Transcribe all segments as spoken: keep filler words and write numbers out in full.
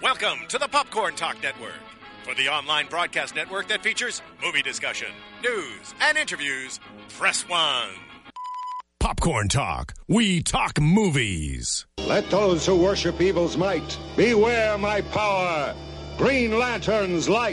Welcome to the Popcorn Talk Network, for the online broadcast network that features movie discussion, news, and interviews. Press one. Popcorn Talk. We talk movies. Let those who worship evil's might beware my power. Green Lantern's light.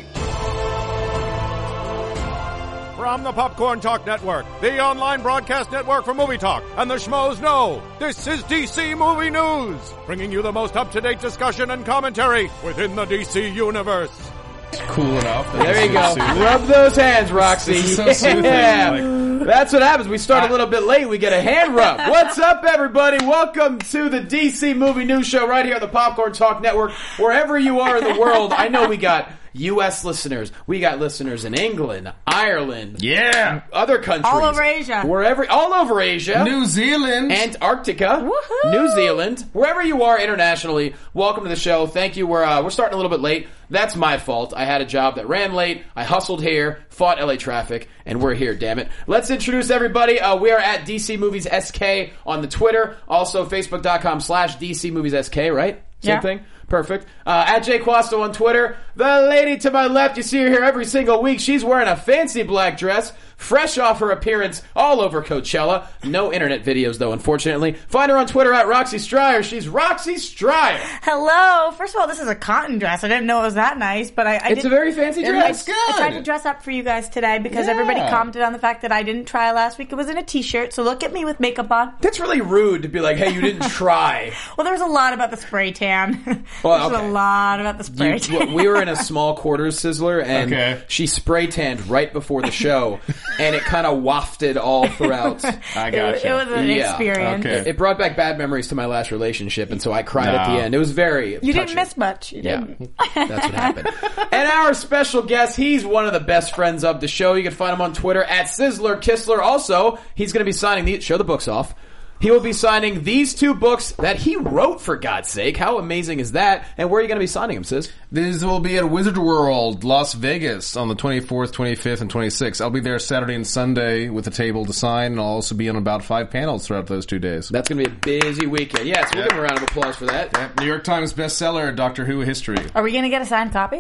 From the Popcorn Talk Network, the online broadcast network for movie talk, and the schmoes know, this is D C Movie News, bringing you the most up-to-date discussion and commentary within the D C universe. It's cool enough. There you go. Rub those hands, Roxy. This is so soothing. Yeah. Like, that's what happens. We start a little bit late. We get a hand rub. What's up, everybody? Welcome to the D C Movie News Show right here on the Popcorn Talk Network. Wherever you are in the world, I know we got U S listeners. We got listeners in England, Ireland, yeah, other countries, all over Asia, wherever, all over Asia, New Zealand, Antarctica, Woohoo! New Zealand, wherever you are internationally. Welcome to the show. Thank you. We're uh, we're starting a little bit late. That's my fault. I had a job that ran late. I hustled here, fought L A traffic, and we're here. Damn it! Let's introduce everybody. Uh, we are at D C Movies S K on the Twitter. Also, Facebook dot com slash D C Movies S K. Right? Same yeah. thing. Perfect. Uh, at Jay Quasto on Twitter. The lady to my left, you see her here every single week. She's wearing a fancy black dress, fresh off her appearance all over Coachella. No internet videos, though, unfortunately. Find her on Twitter at Roxy Stryer. She's Roxy Stryer. Hello. First of all, this is a cotton dress. I didn't know it was that nice, but I, I It's did, a very fancy dress. Good. I tried to dress up for you guys today because Yeah. everybody commented on the fact that I didn't try last week. It was in a t-shirt, so look at me with makeup on. That's really rude to be like, hey, you didn't try. Well, there was a lot about the spray tan. Well, There's okay. a lot about the spray You, tan. we were in a small quarters Sizzler, and Okay. she spray tanned right before the show, and it kind of wafted all throughout. I It, gotcha. it was an Yeah, experience. okay. It brought back bad memories to my last relationship, and so I cried at No. the end. It was very You touching. didn't miss much. You Yeah, didn't. that's what happened. And our special guest, he's one of the best friends of the show. You can find him on Twitter at Sizzler Kistler. Also, he's going to be signing these. Show the books off. He will be signing these two books that he wrote, for God's sake. How amazing is that? And where are you going to be signing them, Sis? This will be at Wizard World, Las Vegas, on the twenty-fourth, twenty-fifth, and twenty-sixth. I'll be there Saturday and Sunday with a table to sign, and I'll also be on about five panels throughout those two days. That's going to be a busy weekend. Yes, we'll Yep. give him a round of applause for that. Yep. New York Times bestseller, Doctor Who history. Are we going to get a signed copy?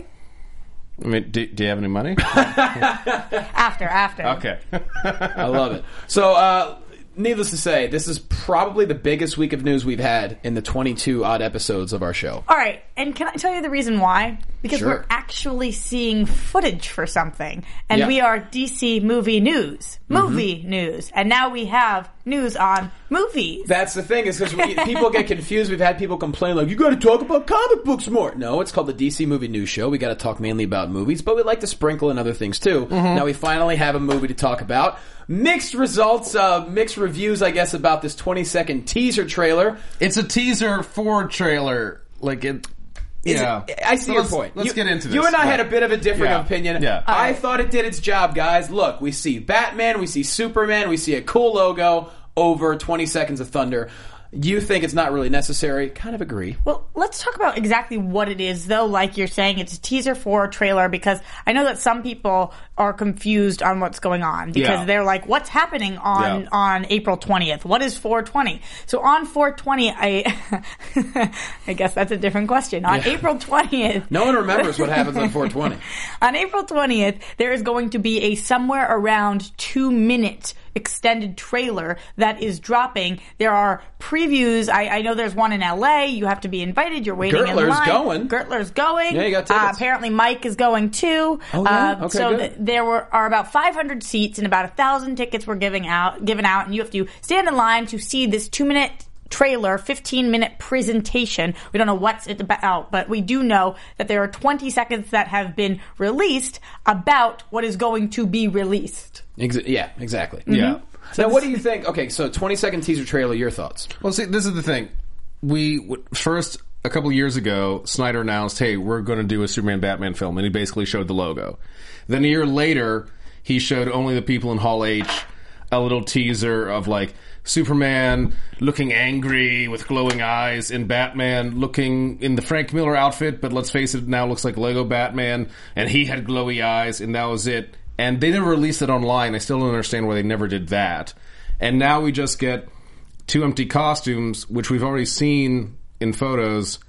I mean, do, do you have any money? After, after. Okay. I love it. So, uh, needless to say, this is probably the biggest week of news we've had in the twenty-two odd episodes of our show. All right, and can I tell you the reason why? Because Sure. we're actually seeing footage for something, and Yeah. we are D C Movie News, movie news, and now we have news on movies. That's the thing, is because people get confused. We've had people complain, like, you got to talk about comic books more. No, it's called the D C Movie News Show. We got to talk mainly about movies, but we like to sprinkle in other things, too. Now we finally have a movie to talk about. Mixed results, uh, mixed reviews, I guess, about this twenty-second teaser trailer. It's a teaser for trailer. Like, it... Is Yeah. it- I see So your let's- point. Let's you, get into this. You and I Yeah. had a bit of a different Yeah. opinion. Yeah. I right. thought it did its job, guys. Look, we see Batman, we see Superman, we see a cool logo over twenty Seconds of Thunder. You think it's not really necessary? Kind of agree. Well, let's talk about exactly what it is, though. Like you're saying, it's a teaser for a trailer, because I know that some people are confused on what's going on, because Yeah. they're like, what's happening on, Yeah. on April twentieth? What is four twenty? So on four twenty, I, I guess that's a different question. On Yeah. April twentieth. No one remembers what happens on four twenty. On April twentieth, there is going to be a somewhere around two minute extended trailer that is dropping. There are previews. I, I know there's one in L A. You have to be invited. You're waiting in Gertler's line. going. Gertler's going. Yeah, you got Uh, tickets. apparently Mike is going too. Oh, yeah? Uh, Okay, so good. th- there were are about five hundred seats, and about a thousand tickets were giving out given out, and you have to stand in line to see this two minute trailer, fifteen minute presentation. We don't know what's it about, but we do know that there are twenty seconds that have been released about what is going to be released. Ex- yeah, exactly. Yeah. Now, what do you think? Okay, so twenty second teaser trailer, your thoughts? Well, see, this is the thing. We w- first a couple years ago, Snyder announced, "Hey, we're going to do a Superman Batman film," and he basically showed the logo. Then a year later, he showed only the people in Hall H a little teaser of like Superman looking angry with glowing eyes, and Batman looking in the Frank Miller outfit, but let's face it, now looks like Lego Batman, and he had glowy eyes, and that was it. And they never released it online. I still don't understand why they never did that. And now we just get two empty costumes, which we've already seen in photos,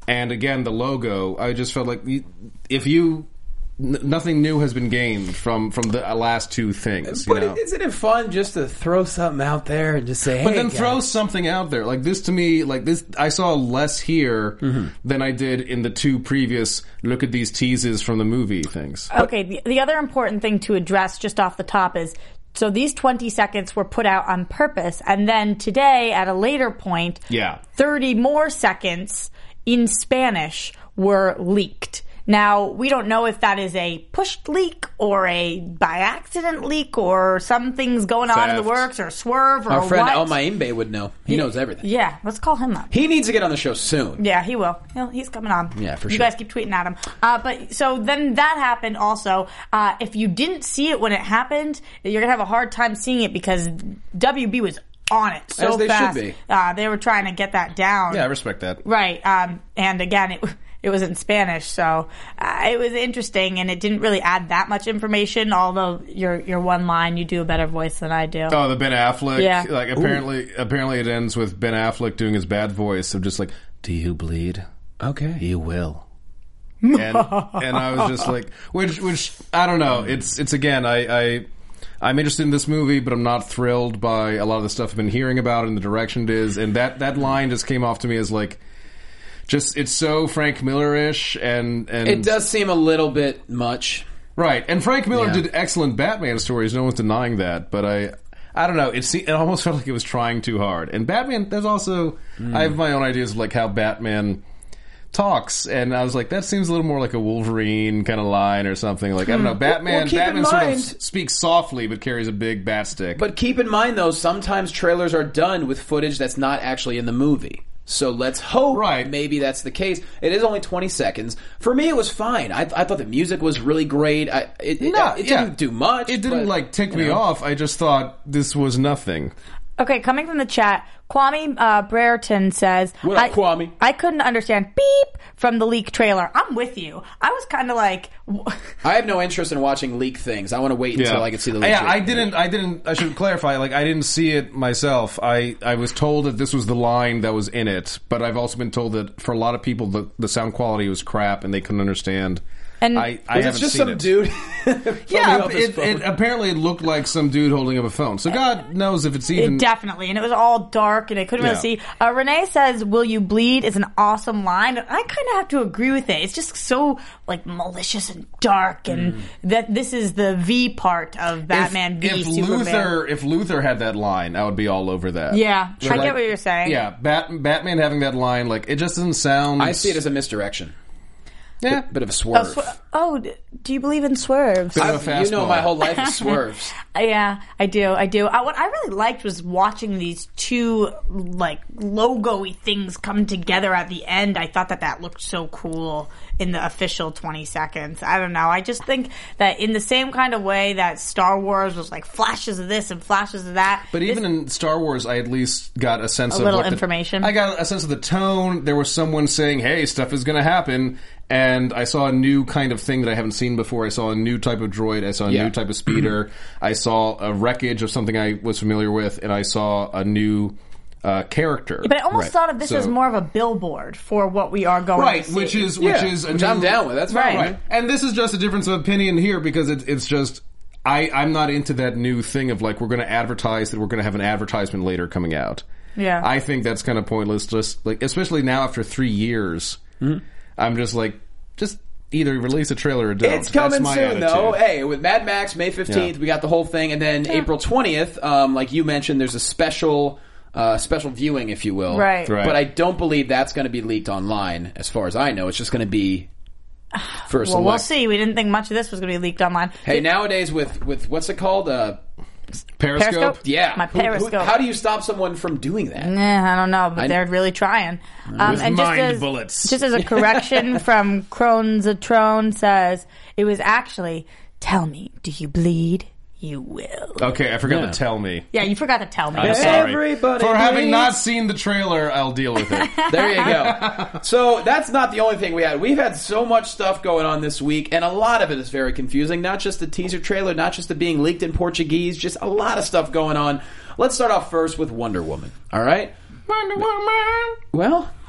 And again, the logo, I just felt like if you... N- nothing new has been gained from, from the last two things. You But know? isn't it fun just to throw something out there and just say, hey, But then guys. throw something out there. Like this to me, like this, I saw less here Mm-hmm. than I did in the two previous look at these teases from the movie things. Okay, the, the other important thing to address just off the top is, so these twenty seconds were put out on purpose, and then today, at a later point, Yeah. thirty more seconds in Spanish were leaked. Now, we don't know if that is a pushed leak or a by accident leak or something's going on in the Theft. works or a swerve or Our friend what. El Maimbe would know. He knows everything. Yeah, let's call him up. He needs to get on the show soon. Yeah, he will. He'll, he's coming on. Yeah, for you sure. guys keep tweeting at him. Uh, but so then that happened also. Uh, if you didn't see it when it happened, you're gonna have a hard time seeing it because W B was on it so As they should fast. be. Uh, they were trying to get that down. Yeah, I respect that. Right. Um, and again, it it was in Spanish, so uh, it was interesting, and it didn't really add that much information. Although your your one line, you do a better voice than I do. Oh, the Ben Affleck. Yeah. Like apparently, apparently it ends with Ben Affleck doing his bad voice of just like, "Do you bleed? Okay. You will." and and I was just like, which which I don't know. It's it's again, I. I I'm interested in this movie, but I'm not thrilled by a lot of the stuff I've been hearing about and the direction it is. And that, that line just came off to me as like, just, it's so Frank Miller-ish and, and... It does seem a little bit much. Right. And Frank Miller Yeah. did excellent Batman stories. No one's denying that. But I, I don't know. It se- it almost felt like it was trying too hard. And Batman, there's also, Mm. I have my own ideas of like how Batman talks, and I was like, that seems a little more like a Wolverine kind of line or something. Like I don't know, Batman. well, keep in Batman sort of mind- s- speaks softly but carries a big bat stick. But keep in mind, though, sometimes trailers are done with footage that's not actually in the movie. So let's hope Right. maybe that's the case. It is only twenty seconds. For me, it was fine. I, I thought the music was really great. I, it it, No, it yeah. didn't do much. It didn't but, like tick you me know. off. I just thought this was nothing. Okay, coming from the chat, Kwame uh, Brereton says, What up, I, Kwame? I couldn't understand beep from the leak trailer. I'm with you. I was kind of like... I have no interest in watching leak things. I want to wait until I can see the leak. Yeah, trailer. I didn't. I didn't. I should clarify. Like, I didn't see it myself. I, I was told that this was the line that was in it, but I've also been told that for a lot of people, the the sound quality was crap and they couldn't understand. And I, I Was haven't it just seen some it. dude? Yeah, up his it, phone? it apparently it looked like some dude holding up a phone. So God knows if it's even. It definitely, and it was all dark, and I couldn't Yeah. really see. Uh, Renee says, "Will you bleed?" is an awesome line. I kind of have to agree with it. It's just so like malicious and dark, and that this is the V part of Batman if, v if Superman. Luther, if Luther had that line, I would be all over that. Yeah, But I like- get what you're saying. Yeah, Bat, Batman having that line, like it just doesn't sound. I see it as a misdirection. yeah. Bit of a Oh, swerve. sw- oh, d- do you believe in swerves? Bit of a I've- you know, fastball. my whole life is swerves. Uh, Yeah, I do. I do. Uh, what I really liked was watching these two like logo-y things come together at the end. I thought that that looked so cool in the official twenty seconds. I don't know. I just think that in the same kind of way that Star Wars was like flashes of this and flashes of that. But even in Star Wars, I at least got a sense A of little what the- information. I got a sense of the tone. There was someone saying, "Hey, stuff is going to happen," and I saw a new kind of thing that I haven't seen before. I saw a new type of droid. I saw a Yeah. new type of speeder. I saw a wreckage of something I was familiar with, and I saw a new uh, character. But I almost Right. thought of this So- as more of a billboard for what we are going right, to see. which is which Yeah, is a which I'm new- down with. That's fine. Right. Right. And this is just a difference of opinion here because it, it's just I, I'm not into that new thing of like we're going to advertise that we're going to have an advertisement later coming out. Yeah. I think that's kind of pointless. Just like especially now after three years, I'm just like just either release a trailer or don't. It's coming That's my soon, attitude. though. Hey, with Mad Max, May fifteenth, Yeah. we got the whole thing. And then April twentieth, um, like you mentioned, there's a special uh, special viewing, if you will. Right. Right. But I don't believe that's going to be leaked online, as far as I know. It's just going to be for a well, select. we'll see. We didn't think much of this was going to be leaked online. Hey, nowadays with, with what's it called? Uh, Periscope. Periscope? yeah. My Who- who- Periscope. how do you stop someone from doing that? Nah, I don't know, but I- they're really trying. Um, With and just mind as, bullets. Just as a correction from Crohn's says, it was actually, tell me, do you bleed? You will. Okay, I forgot Yeah. to tell me. Yeah, you forgot to tell me. I'm sorry. Everybody For having bleeds. not seen the trailer, I'll deal with it. There you go. So that's not the only thing we had. We've had so much stuff going on this week, and a lot of it is very confusing. Not just the teaser trailer, not just the being leaked in Portuguese, just a lot of stuff going on. Let's start off first with Wonder Woman. All right? Wonder Woman. Well,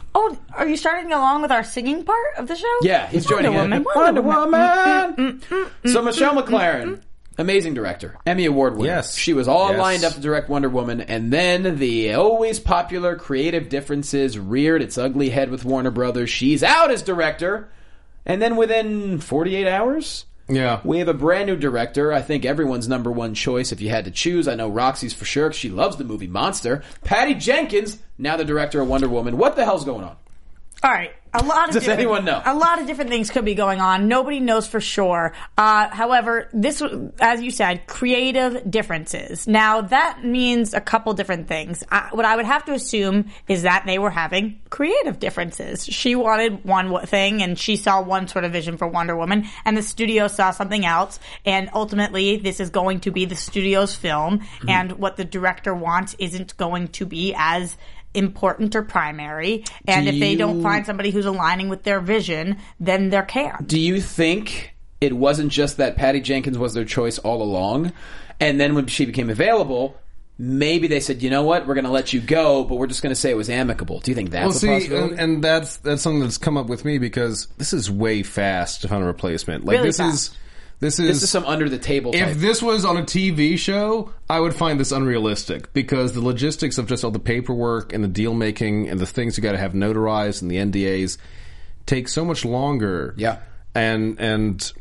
Oh, are you starting along with our singing part of the show? Yeah, he's joining Wonder in. Woman. Wonder Woman. Mm, mm, mm, mm, So Michelle mm, McLaren, mm, mm. amazing director, Emmy Award winner. Yes. She was all Yes. lined up to direct Wonder Woman, and then the always popular creative differences reared its ugly head with Warner Brothers. She's out as director, and then within forty-eight hours... Yeah. we have a brand new director. I think everyone's number one choice if you had to choose. I know Roxy's for sure because she loves the movie Monster. Patty Jenkins, now the director of Wonder Woman. What the hell's going on? All right. A lot of Does different- anyone know? A lot of different things could be going on. Nobody knows for sure. Uh, however, this, as you said, creative differences. Now, that means a couple different things. I, what I would have to assume is that they were having creative differences. She wanted one thing, and she saw one sort of vision for Wonder Woman, and the studio saw something else. And ultimately, this is going to be the studio's film, mm-hmm. and what the director wants isn't going to be as important or primary, and Do if they you- don't find somebody who's aligning with their vision, then they're canned. Do you think it wasn't just that Patty Jenkins was their choice all along, and then when she became available, maybe they said, you know what, we're going to let you go, but we're just going to say it was amicable? Do you think that's Well, a see, possibility? and, and that's that's something that's come up with me because this is way fast to find a replacement. Like Really this fast. is this is This is some under the table type. If this was on a T V show, I would find this unrealistic because the logistics of just all the paperwork and the deal making and the things you got to have notarized and the N D As take so much longer. Yeah. and and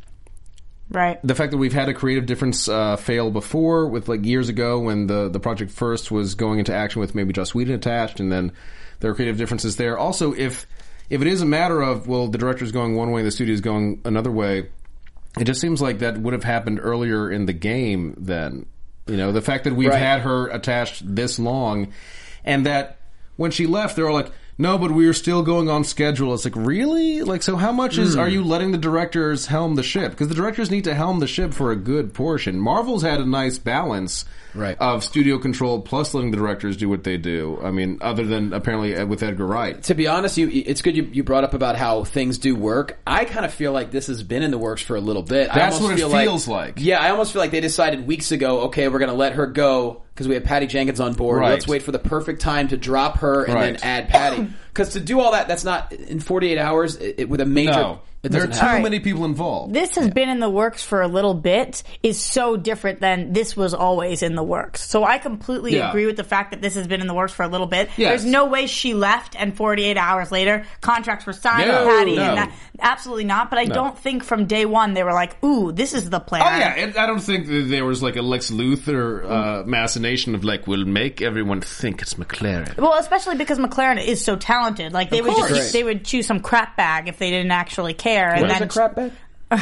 Right. the fact that we've had a creative difference uh, fail before, with like years ago when the the project first was going into action with maybe Joss Whedon attached, and then there are creative differences there. Also, if if it is a matter of well, the director's going one way, the studio's going another way. It just seems like that would have happened earlier in the game then. You know, the fact that we've Right. had her attached this long and that when she left, they were like, no, but we are still going on schedule. It's like, really? Like, so how much is, Mm. are you letting the directors helm the ship? Because the directors need to helm the ship for a good portion. Marvel's had a nice balance Right. of studio control plus letting the directors do what they do. I mean, other than apparently with Edgar Wright. To be honest, you it's good you, you brought up about how things do work. I kind of feel like this has been in the works for a little bit. I That's almost what it feel feels like. Yeah, I almost feel like they decided weeks ago, okay, we're going to let her go because we have Patty Jenkins on board. Right. Let's wait for the perfect time to drop her and Right. then add Patty. Because to do all that, that's not in forty-eight hours it, it- with a major... No. It There are doesn't too happen. many people involved. This has been in the works for a little bit is so different than this was always in the works. So I completely Yeah. agree with the fact that this has been in the works for a little bit. Yes. There's no way she left and forty-eight hours later contracts were signed No, with Patty. no. And that, absolutely not. But I No. don't think from day one they were like, ooh, this is the plan. Oh yeah, it, I don't think that there was like a Lex Luthor uh, machination of like, we'll make everyone think it's McLaren. Well, especially because McLaren is so talented. Like they would course. just they would choose some crap bag if they didn't actually care. And What is then a crap bag?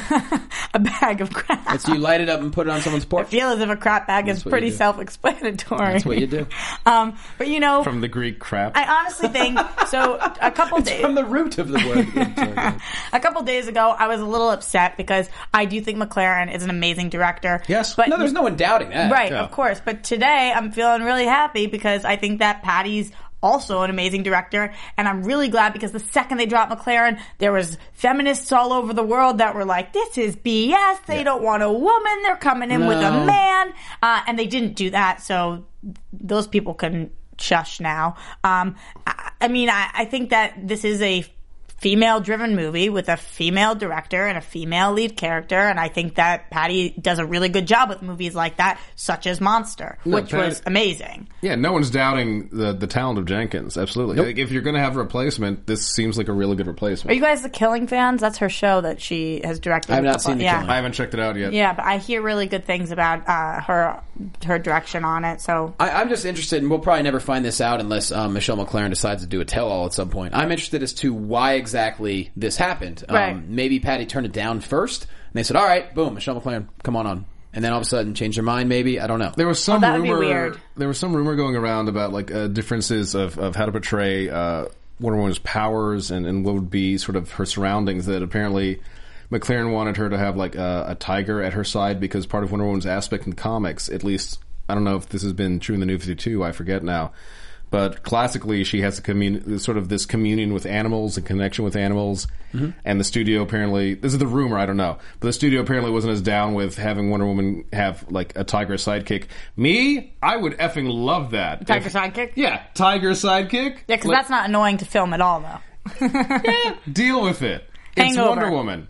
a bag of crap. It's you light it up and put it on someone's I porch. feel as if a crap bag That's is what pretty you do. self-explanatory. That's what you do. Um, but you know, From the Greek crap. I honestly think so. A couple days, From the root of the word. a couple days ago, I was a little upset because I do think McLaren is an amazing director. Yes. but No, there's no one doubting that. right, Yeah. of course. But today, I'm feeling really happy because I think that Patty's also an amazing director, and I'm really glad because the second they dropped McLaren, there was feminists all over the world that were like, "This is B S. They don't want a woman. They're coming in with a No. man," uh, and they didn't do that. So those people can shush now. Um, I, I mean, I, I think that this is a female-driven movie with a female director and a female lead character, and I think that Patty does a really good job with movies like that, such as Monster, No, which Patty- was amazing. Yeah, no one's doubting the the talent of Jenkins. Absolutely. Like, if you're going to have a replacement, this seems like a really good Are replacement. you guys The Killing fans? That's her show that she has directed. I have a not couple- seen The yeah. Killing. I haven't checked it out yet. Yeah, but I hear really good things about uh, her her direction on it. So I, I'm just interested, and we'll probably never find this out unless um, Michelle McLaren decides to do a tell-all at some point. I'm interested as to why exactly this happened. Um, Right. Maybe Patty turned it down first, and they said, all right, boom, Michelle McLaren, come on on. And then all of a sudden changed their mind, maybe? I don't know. There was some Oh, that would be rumor. weird. There was some rumor going around about like uh, differences of, of how to portray uh, Wonder Woman's powers and, and what would be sort of her surroundings. That apparently McLaren wanted her to have like a, a tiger at her side because part of Wonder Woman's aspect in comics, at least I don't know if this has been true in the New fifty-two. I forget now, But classically, she has a commun- sort of this communion with animals and connection with animals. Mm-hmm. And the studio apparently, this is the rumor, I don't know, but the studio apparently wasn't as down with having Wonder Woman have like a tiger sidekick. Me, I would effing love that. Tiger if, sidekick? Yeah, tiger sidekick. Yeah, because like, that's not annoying to film at all, though. yeah, deal with it. It's Hangover. Wonder Woman.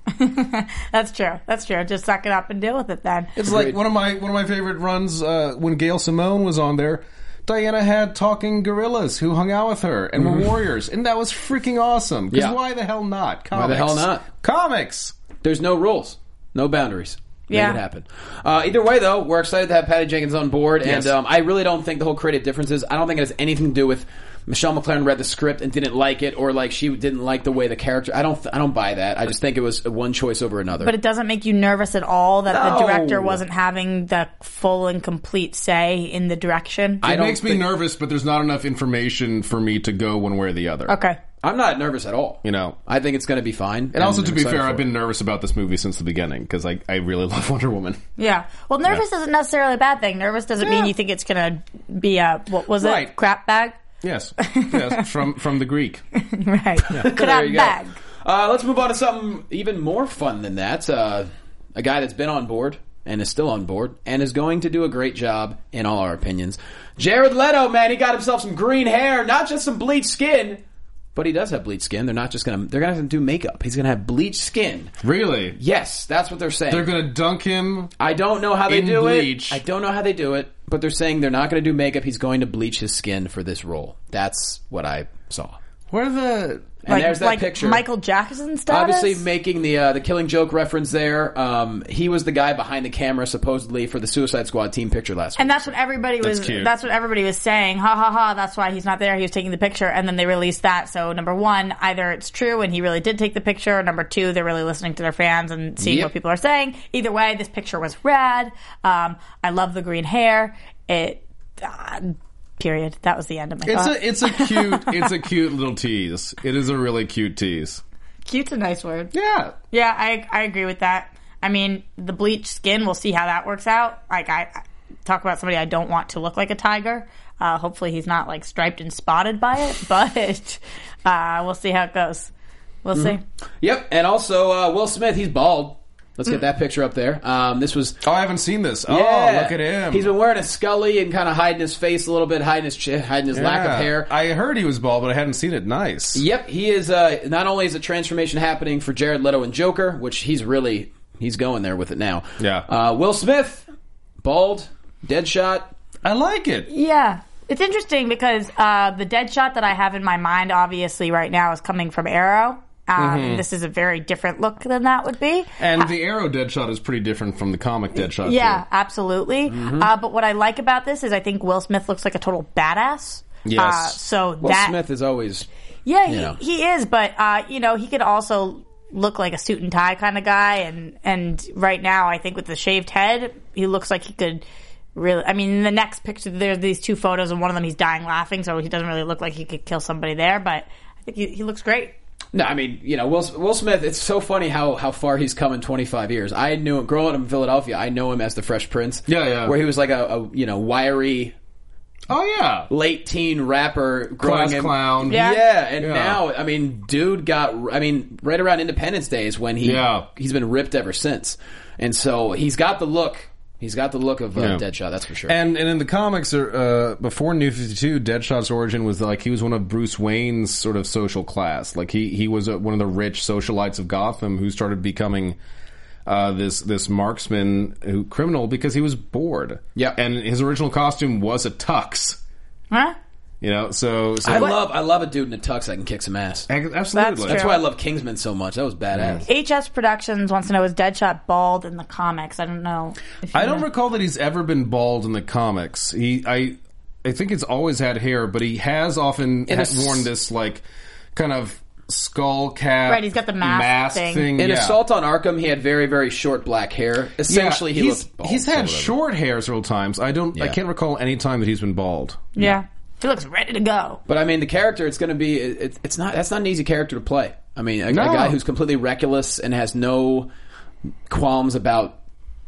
That's true. That's true. Just suck it up and deal with it then. It's like one of my one of my favorite runs uh, when Gail Simone was on there. Diana had talking gorillas who hung out with her and Mm-hmm. were warriors, and that was freaking awesome. Because Yeah. why the hell not? Comics. Why the hell not? Comics. There's no rules, no boundaries. Make Yeah. it happen. Uh, either way, though, we're excited to have Patty Jenkins on board, Yes. and um, I really don't think the whole creative differences. I don't think it has anything to do with Michelle McLaren read the script and didn't like it, or like she didn't like the way the character. I don't. Th- I don't buy that. I just think it was one choice over another. But it doesn't make you nervous at all that No. the director wasn't having the full and complete say in the direction? I It don't makes me think- nervous, but there's not enough information for me to go one way or the other. Okay. I'm not nervous at all. You know. I think it's going to be fine. And also, to I'm be excited fair, for I've it. been nervous about this movie since the beginning because I, I really love Wonder Woman. Yeah. Well, nervous Yeah. isn't necessarily a bad thing. Nervous doesn't mean you think it's going to be a, what was it? Right. Crap bag? Yes, yes, from from the Greek. Right. Crap There you go. bag. Uh, let's move on to something even more fun than that. Uh, a guy that's been on board and is still on board and is going to do a great job in all our opinions. Jared Leto, man, he got himself some green hair, not just some bleached skin, but he does have bleached skin. They're not just going to, they're going to have to do makeup. He's going to have bleached skin. Really? Yes, that's what they're saying. They're going to dunk him. I don't know how they in do bleach. it. I don't know how they do it, but they're saying they're not going to do makeup. He's going to bleach his skin for this role. That's what I saw. What are the? And like, there's that like picture. Michael Jackson status? Obviously, making the uh, the Killing Joke reference there. Um, he was the guy behind the camera, supposedly, for the Suicide Squad team picture last week. And that's what everybody was. That's cute. That's what everybody was saying. Ha ha ha! That's why he's not there. He was taking the picture, and then they released that. So number one, either it's true and he really did take the picture. Or number two, they're really listening to their fans and seeing Yep. what people are saying. Either way, this picture was rad. Um, I love the green hair. It. Uh, period. That was the end of my It's thought. a it's a cute it's a cute little tease. It is a really cute tease. Cute's a nice word. Yeah. Yeah, I I agree with that. I mean, the bleached skin, we'll see how that works out. Like, I, I talk about somebody I don't want to look like a tiger. Uh, hopefully he's not, like, striped and spotted by it, but uh, we'll see how it goes. We'll see. Yep, and also uh, Will Smith, he's bald. Let's get that picture up there. Um, this was... Oh, I haven't seen this. Oh, Yeah. look at him. He's been wearing a Scully and kind of hiding his face a little bit, hiding his chin, hiding his lack of Yeah. hair. I heard he was bald, but I hadn't seen it. Nice. Yep, he is. Uh, not only is a transformation happening for Jared Leto and Joker, which he's really he's going there with it now. Yeah. Uh, Will Smith, bald, Deadshot. I like it. Yeah. It's interesting because uh, the dead shot that I have in my mind, obviously, right now is coming from Arrow. Um, This is a very different look than that would be. And the Arrow Deadshot is pretty different from the comic Deadshot. Yeah, too. absolutely. Uh, but what I like about this is I think Will Smith looks like a total badass. Yes. Uh, so Will that Smith is always. yeah, you he, know. he is. But uh, you know, he could also look like a suit and tie kind of guy. And and right now, I think with the shaved head, he looks like he could. Really, I mean, in the next picture, there's these two photos, and one of them he's dying laughing, so he doesn't really look like he could kill somebody there. But I think he, he looks great. No, I mean, you know, Will, Will Smith, it's so funny how, how far he's come in twenty-five years. I knew him, growing up in Philadelphia, I know him as the Fresh Prince. Yeah, yeah. Where he was like a, a you know, wiry, Oh, yeah. late teen rapper. Growing Class in, clown. Yeah. Yeah, and Yeah. now, I mean, dude got, I mean, right around Independence Day is when he, Yeah. he's been ripped ever since. And so he's got the look. He's got the look of uh, Yeah. Deadshot, that's for sure. And and in the comics, uh, before New fifty-two, Deadshot's origin was like he was one of Bruce Wayne's sort of social class. Like he he was a, one of the rich socialites of Gotham who started becoming uh, this this marksman who criminal because he was bored. Yeah. And his original costume was a tux. Huh? You know, so, so I love I love a dude in a tux that can kick some ass. absolutely. That's true. why I love Kingsman so much. That was badass. H S Productions wants to know, is Deadshot bald in the comics? I don't know. If you I don't know. recall that he's ever been bald in the comics. He, I, I think it's always had hair, but he has often In a ha- s- worn this like kind of skull cap. Right, he's got the mask thing. In yeah. Assault on Arkham, he had very, very short black hair. Essentially, yeah, he he's, looked bald. he's or had whatever. short hair several times. I don't. I Yeah. can't recall any time that he's been bald. Yeah. He looks ready to go. But I mean, the character, it's going to be, it, it's not, that's not an easy character to play. I mean, a, No. a guy who's completely reckless and has no qualms about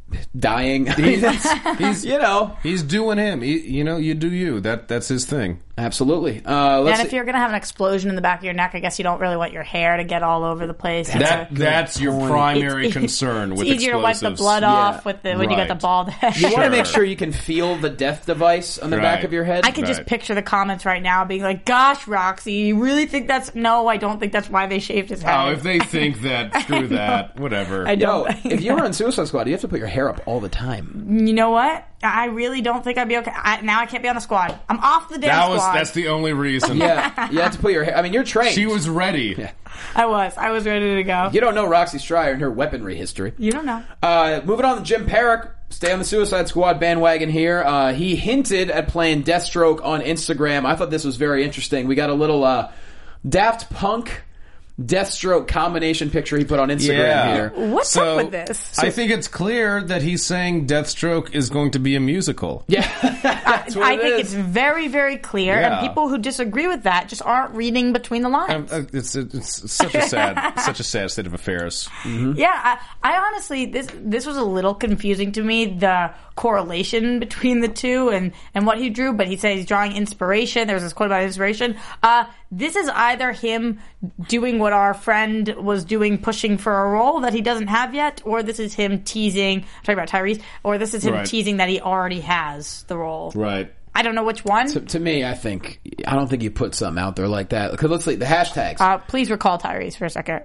dying. I mean, that's, He's you know, he's doing him. He, you know, you do you. That that's his thing. absolutely. Uh, let's And if see. you're going to have an explosion in the back of your neck, I guess you don't really want your hair to get all over the place. That It's a- that's your primary it's- concern it's with easier explosives. to wipe the blood Yeah. off with the, when you got the Right. bald head. You want to Sure. make sure you can feel the death device on the back Right. of your head. I can just Right. picture the comments right now being like, gosh, Roxy, you really think that's... No, I don't think that's why they shaved his head. Oh, if they think that, screw that. Whatever. I Yo, don't. if you were on Suicide Squad, you have to put your hair up all the time. You know what? I really don't think I'd be okay. I, now I can't be on the squad. I'm off the damn that was squad. that's the only reason. Yeah, you have to put your hair. I mean, you're trained. She was ready. I was. I was ready to go. You don't know Roxy Stryer and her weaponry history. You don't know. Uh, moving on to Jim Parrick. Stay on the Suicide Squad bandwagon here. Uh, he hinted at playing Deathstroke on Instagram. I thought this was very interesting. We got a little uh, Daft Punk Deathstroke combination picture he put on Instagram Yeah. here. What's So, up with this? I think it's clear that he's saying Deathstroke is going to be a musical. Yeah, that's what I it think is. it's very, very clear, Yeah. and people who disagree with that just aren't reading between the Um, lines. uh, it's, it's such a sad, such a sad state of affairs. Yeah, I, I honestly, this this was a little confusing to me, the correlation between the two and, and what he drew, but he said he's drawing inspiration. There was this quote about inspiration. Uh, this is either him doing what our friend was doing, pushing for a role that he doesn't have yet, or this is him teasing, I'm talking about Tyrese, or this is him Right. teasing that he already has the role. Right. I don't know which one. To, to me, I think I don't think you put something out there like that. Because let's see the hashtags. Uh, please recall Tyrese for a second.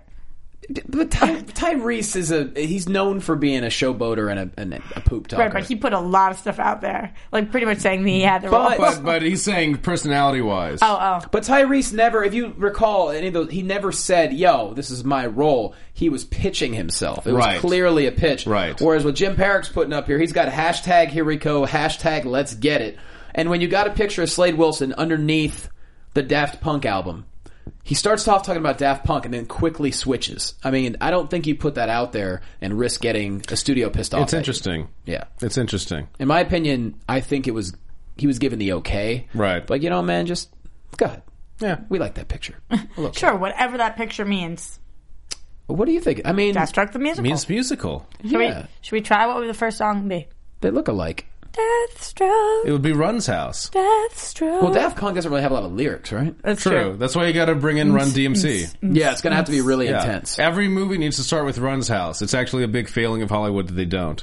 But Ty, Tyrese is a he's known for being a showboater and a, and a poop talker. Right, but he put a lot of stuff out there, like pretty much saying that he had the role. But- But but he's saying personality wise. oh, oh. But Tyrese never, if you recall any of those, he never said, yo, this is my role. He was pitching himself. It was Right. clearly a pitch. Right. Whereas what Jim Parrick's putting up here, he's got hashtag here we go, hashtag let's get it. And when you got a picture of Slade Wilson underneath the Daft Punk album, he starts off talking about Daft Punk and then quickly switches. I mean, I don't think you put that out there and risk getting a studio pissed off. It's at you. interesting. Yeah. It's interesting. In my opinion, I think it was, he was given the okay. Right. But you know, man, just go ahead. Yeah. We like that picture. Look. Sure, whatever that picture means. What do you think? I mean, Deathstroke the musical. Means musical. should, yeah. we, should we try what would the first song be? they look alike. Deathstroke, It would be Run's house. Deathstroke. Well, Daft Punk doesn't really have a lot of lyrics, right? That's True. true. That's why you got to bring in Run D M C. Yeah, it's going to have to be really Yeah. intense. Every movie needs to start with Run's house. It's actually a big failing of Hollywood that they don't.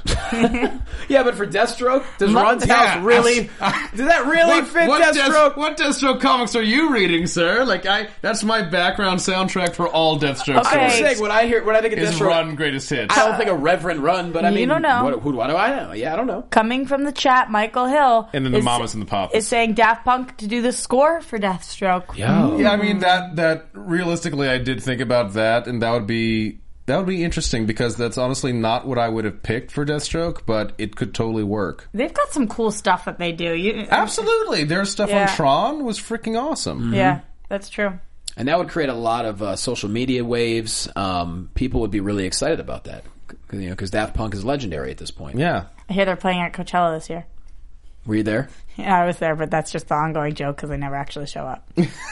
Yeah, but for Deathstroke, does Mu- Run's Yeah, house really? I- does that really fit Deathstroke? Death, what Deathstroke comics are you reading, sir? Like I, that's my background soundtrack for all Deathstroke Okay. I'm stories. saying when I hear when I think of Is Deathstroke, Run greatest hits? I don't think a Reverend Run, but I You mean, don't know. What, who, what do I know? Yeah, I don't know. Coming from the chat, Michael Hill. And then the is, mamas and the papas. is saying Daft Punk to do the score for Deathstroke. Yo. Yeah, I mean that that realistically, I did think about that, and that would be that would be interesting because that's honestly not what I would have picked for Deathstroke, but it could totally work. They've got some cool stuff that they do. You, Absolutely, their stuff Yeah. on Tron was freaking awesome. Yeah, that's true. And that would create a lot of uh, social media waves. Um, people would be really excited about that. Cause, you know, because Daft Punk is legendary at this point. Yeah, I hear they're playing at Coachella this year. Were you there? Yeah, I was there, but that's just the ongoing joke because they never actually show up.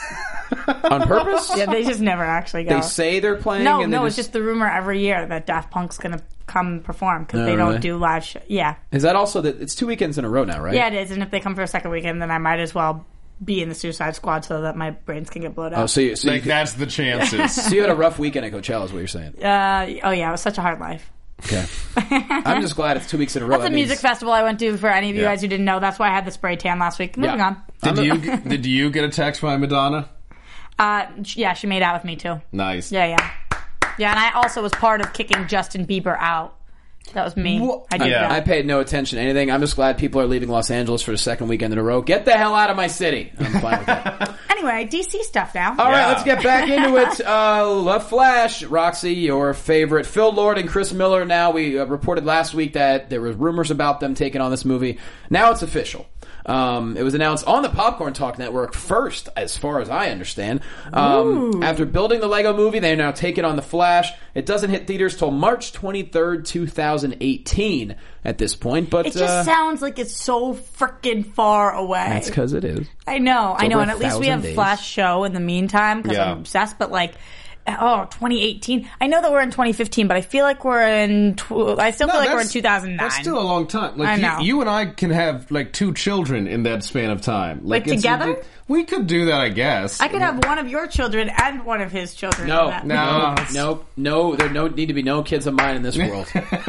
On purpose? Yeah, they just never actually go. They say they're playing. no, and no, they it's just the rumor every year that Daft Punk's going to come perform because Oh, they really? don't do live shows. Yeah. Is that also that? It's two weekends in a row now, right? Yeah, it is. And if they come for a second weekend, then I might as well be in the Suicide Squad so that my brains can get blown out. Oh, so you, so, like you, that's the chances. so you had a rough weekend at Coachella, is what you're saying? Uh, oh, yeah, it was such a hard life. Okay. I'm just glad it's two weeks in a row. That's That a music means- festival I went to for any of you Yeah. guys who didn't know. That's why I had the spray tan last week. Moving Yeah. on. Did you get- did you get a text by Madonna? Uh, sh- yeah, she made out with me too. Nice. Yeah, yeah. Yeah, and I also was part of kicking Justin Bieber out. That was me. I did Yeah. that. I paid no attention to anything. I'm just glad people are leaving Los Angeles for the second weekend in a row. Get the hell out of my city. I'm fine with that. Anyway, D C stuff now. All right, Yeah. let's get back into it. Uh, The Flash, Roxy, your favorite. Phil Lord and Chris Miller. Now, we uh, reported last week that there were rumors about them taking on this movie. Now it's official. Um, it was announced on the Popcorn Talk Network first, as far as I understand. Um, after building the Lego movie, they are now taking on The Flash. It doesn't hit theaters till March twenty-third, twenty eighteen at this point. But It just uh, sounds like it's so freaking far away. that's because it is. I know, I know, over and a at least we thousand have days. Flash show in the meantime because Yeah. I'm obsessed. But like, oh, twenty eighteen. I know that we're in twenty fifteen, but I feel like we're in. Tw- I still No, feel like we're in that's- two thousand nine. That's still a long time. Like I you, know. you and I can have like two children in that span of time. Like, it's- together? it- we could do that, I guess. I could have one of your children and one of his children. No, in that. no, no, no. There no need to be no kids of mine in this world.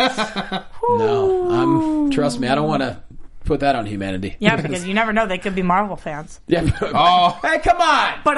No, I'm. Trust me, I don't want to put that on humanity. Yeah, because you never know; they could be Marvel fans. Yeah. Oh. Hey, come on! But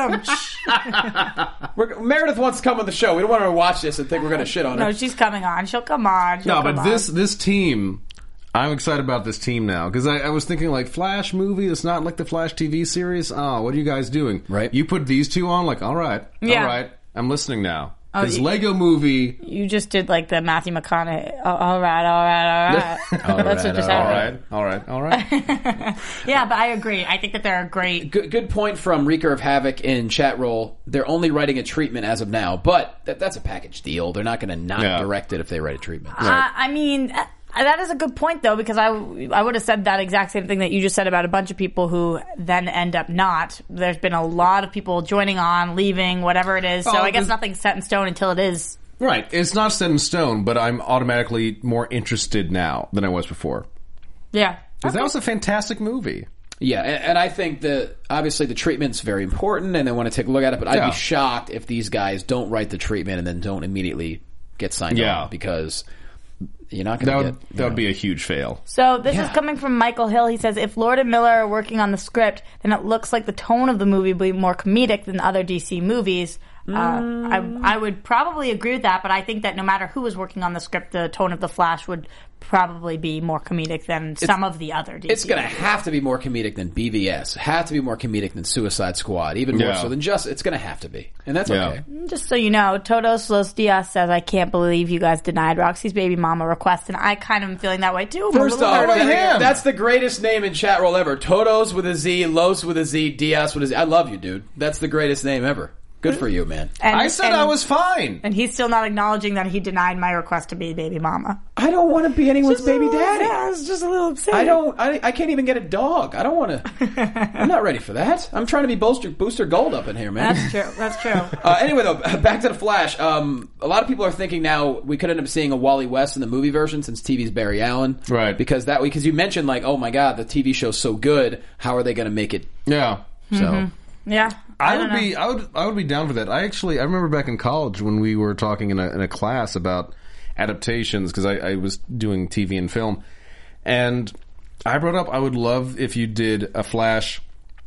um, We're, Meredith wants to come on the show. We don't want her to watch this and think we're going to shit on her. no, she's coming on. She'll come on. She'll No, come but on. this this team, I'm excited about this team now because I, I was thinking like Flash movie. It's not like the Flash T V series. Oh, what are you guys doing? Right. You put these two on. Like, all right, Yeah. all right. I'm listening now. Oh, This you- Lego movie. You just did like the Matthew McConaughey. Oh, all right, all right, all right. All That's right, what just all All happened. right, all right, all right. Yeah, but I agree. I think that they're a great. Good, good point from Reeker of Havoc in chat roll. They're only writing a treatment as of now, but that, that's a package deal. They're not going to not Yeah. direct it if they write a treatment. Uh, I mean, uh, that is a good point though, because I I would have said that exact same thing that you just said about a bunch of people who then end up not. There's been a lot of people joining on, leaving, whatever it is. So Oh, I guess this- nothing's set in stone until it is. Right. It's not set in stone, but I'm automatically more interested now than I was before. Yeah. Because that was a fantastic movie. Yeah, and, and I think that obviously the treatment's very important, and they want to take a look at it. But I'd Yeah. be shocked if these guys don't write the treatment and then don't immediately get signed Yeah. on, because you're not going That to would get. that you would know. be a huge fail. So this Yeah. is coming from Michael Hill. He says, if Lord and Miller are working on the script, then it looks like the tone of the movie will be more comedic than other D C movies. Uh, I, I would probably agree with that, but I think that no matter who was working on the script, the tone of The Flash would probably be more comedic than some of the other D C It's going to movies. have to be more comedic than B V S. Have to be more comedic than Suicide Squad. Even more Yeah. so than just. It's going to have to be, and that's Yeah. okay. Just so you know, Todos Los Diaz says, I can't believe you guys denied Roxy's baby mama request, and I kind of am feeling that way too. I'm a First little off, hurt. about that- him? that's the greatest name in chat roll ever. Todos with a Z, Los with a Z, Diaz with a Z. I love you, dude. That's the greatest name ever. Good for you, man. And- I said and- I was fine. And he's still not acknowledging that he denied my request to be baby mama. I don't want to be anyone's baby daddy. Yeah, it's just a little upset. I don't. I, I can't even get a dog. I don't want to. I'm not ready for that. I'm trying to be booster booster gold up in here, man. That's true. That's true. Uh, anyway, though, back to the Flash. Um, a lot of people are thinking now we could end up seeing a Wally West in the movie version since T V's Barry Allen, Right. Because that because you mentioned like, oh my god, the T V show's so good. How are they going to make it? Yeah. So Yeah. I, don't would know. be I would I would be down for that. I actually I remember back in college when we were talking in a in a class about adaptations because I, I was doing T V and film, and I brought up I would love if you did a Flash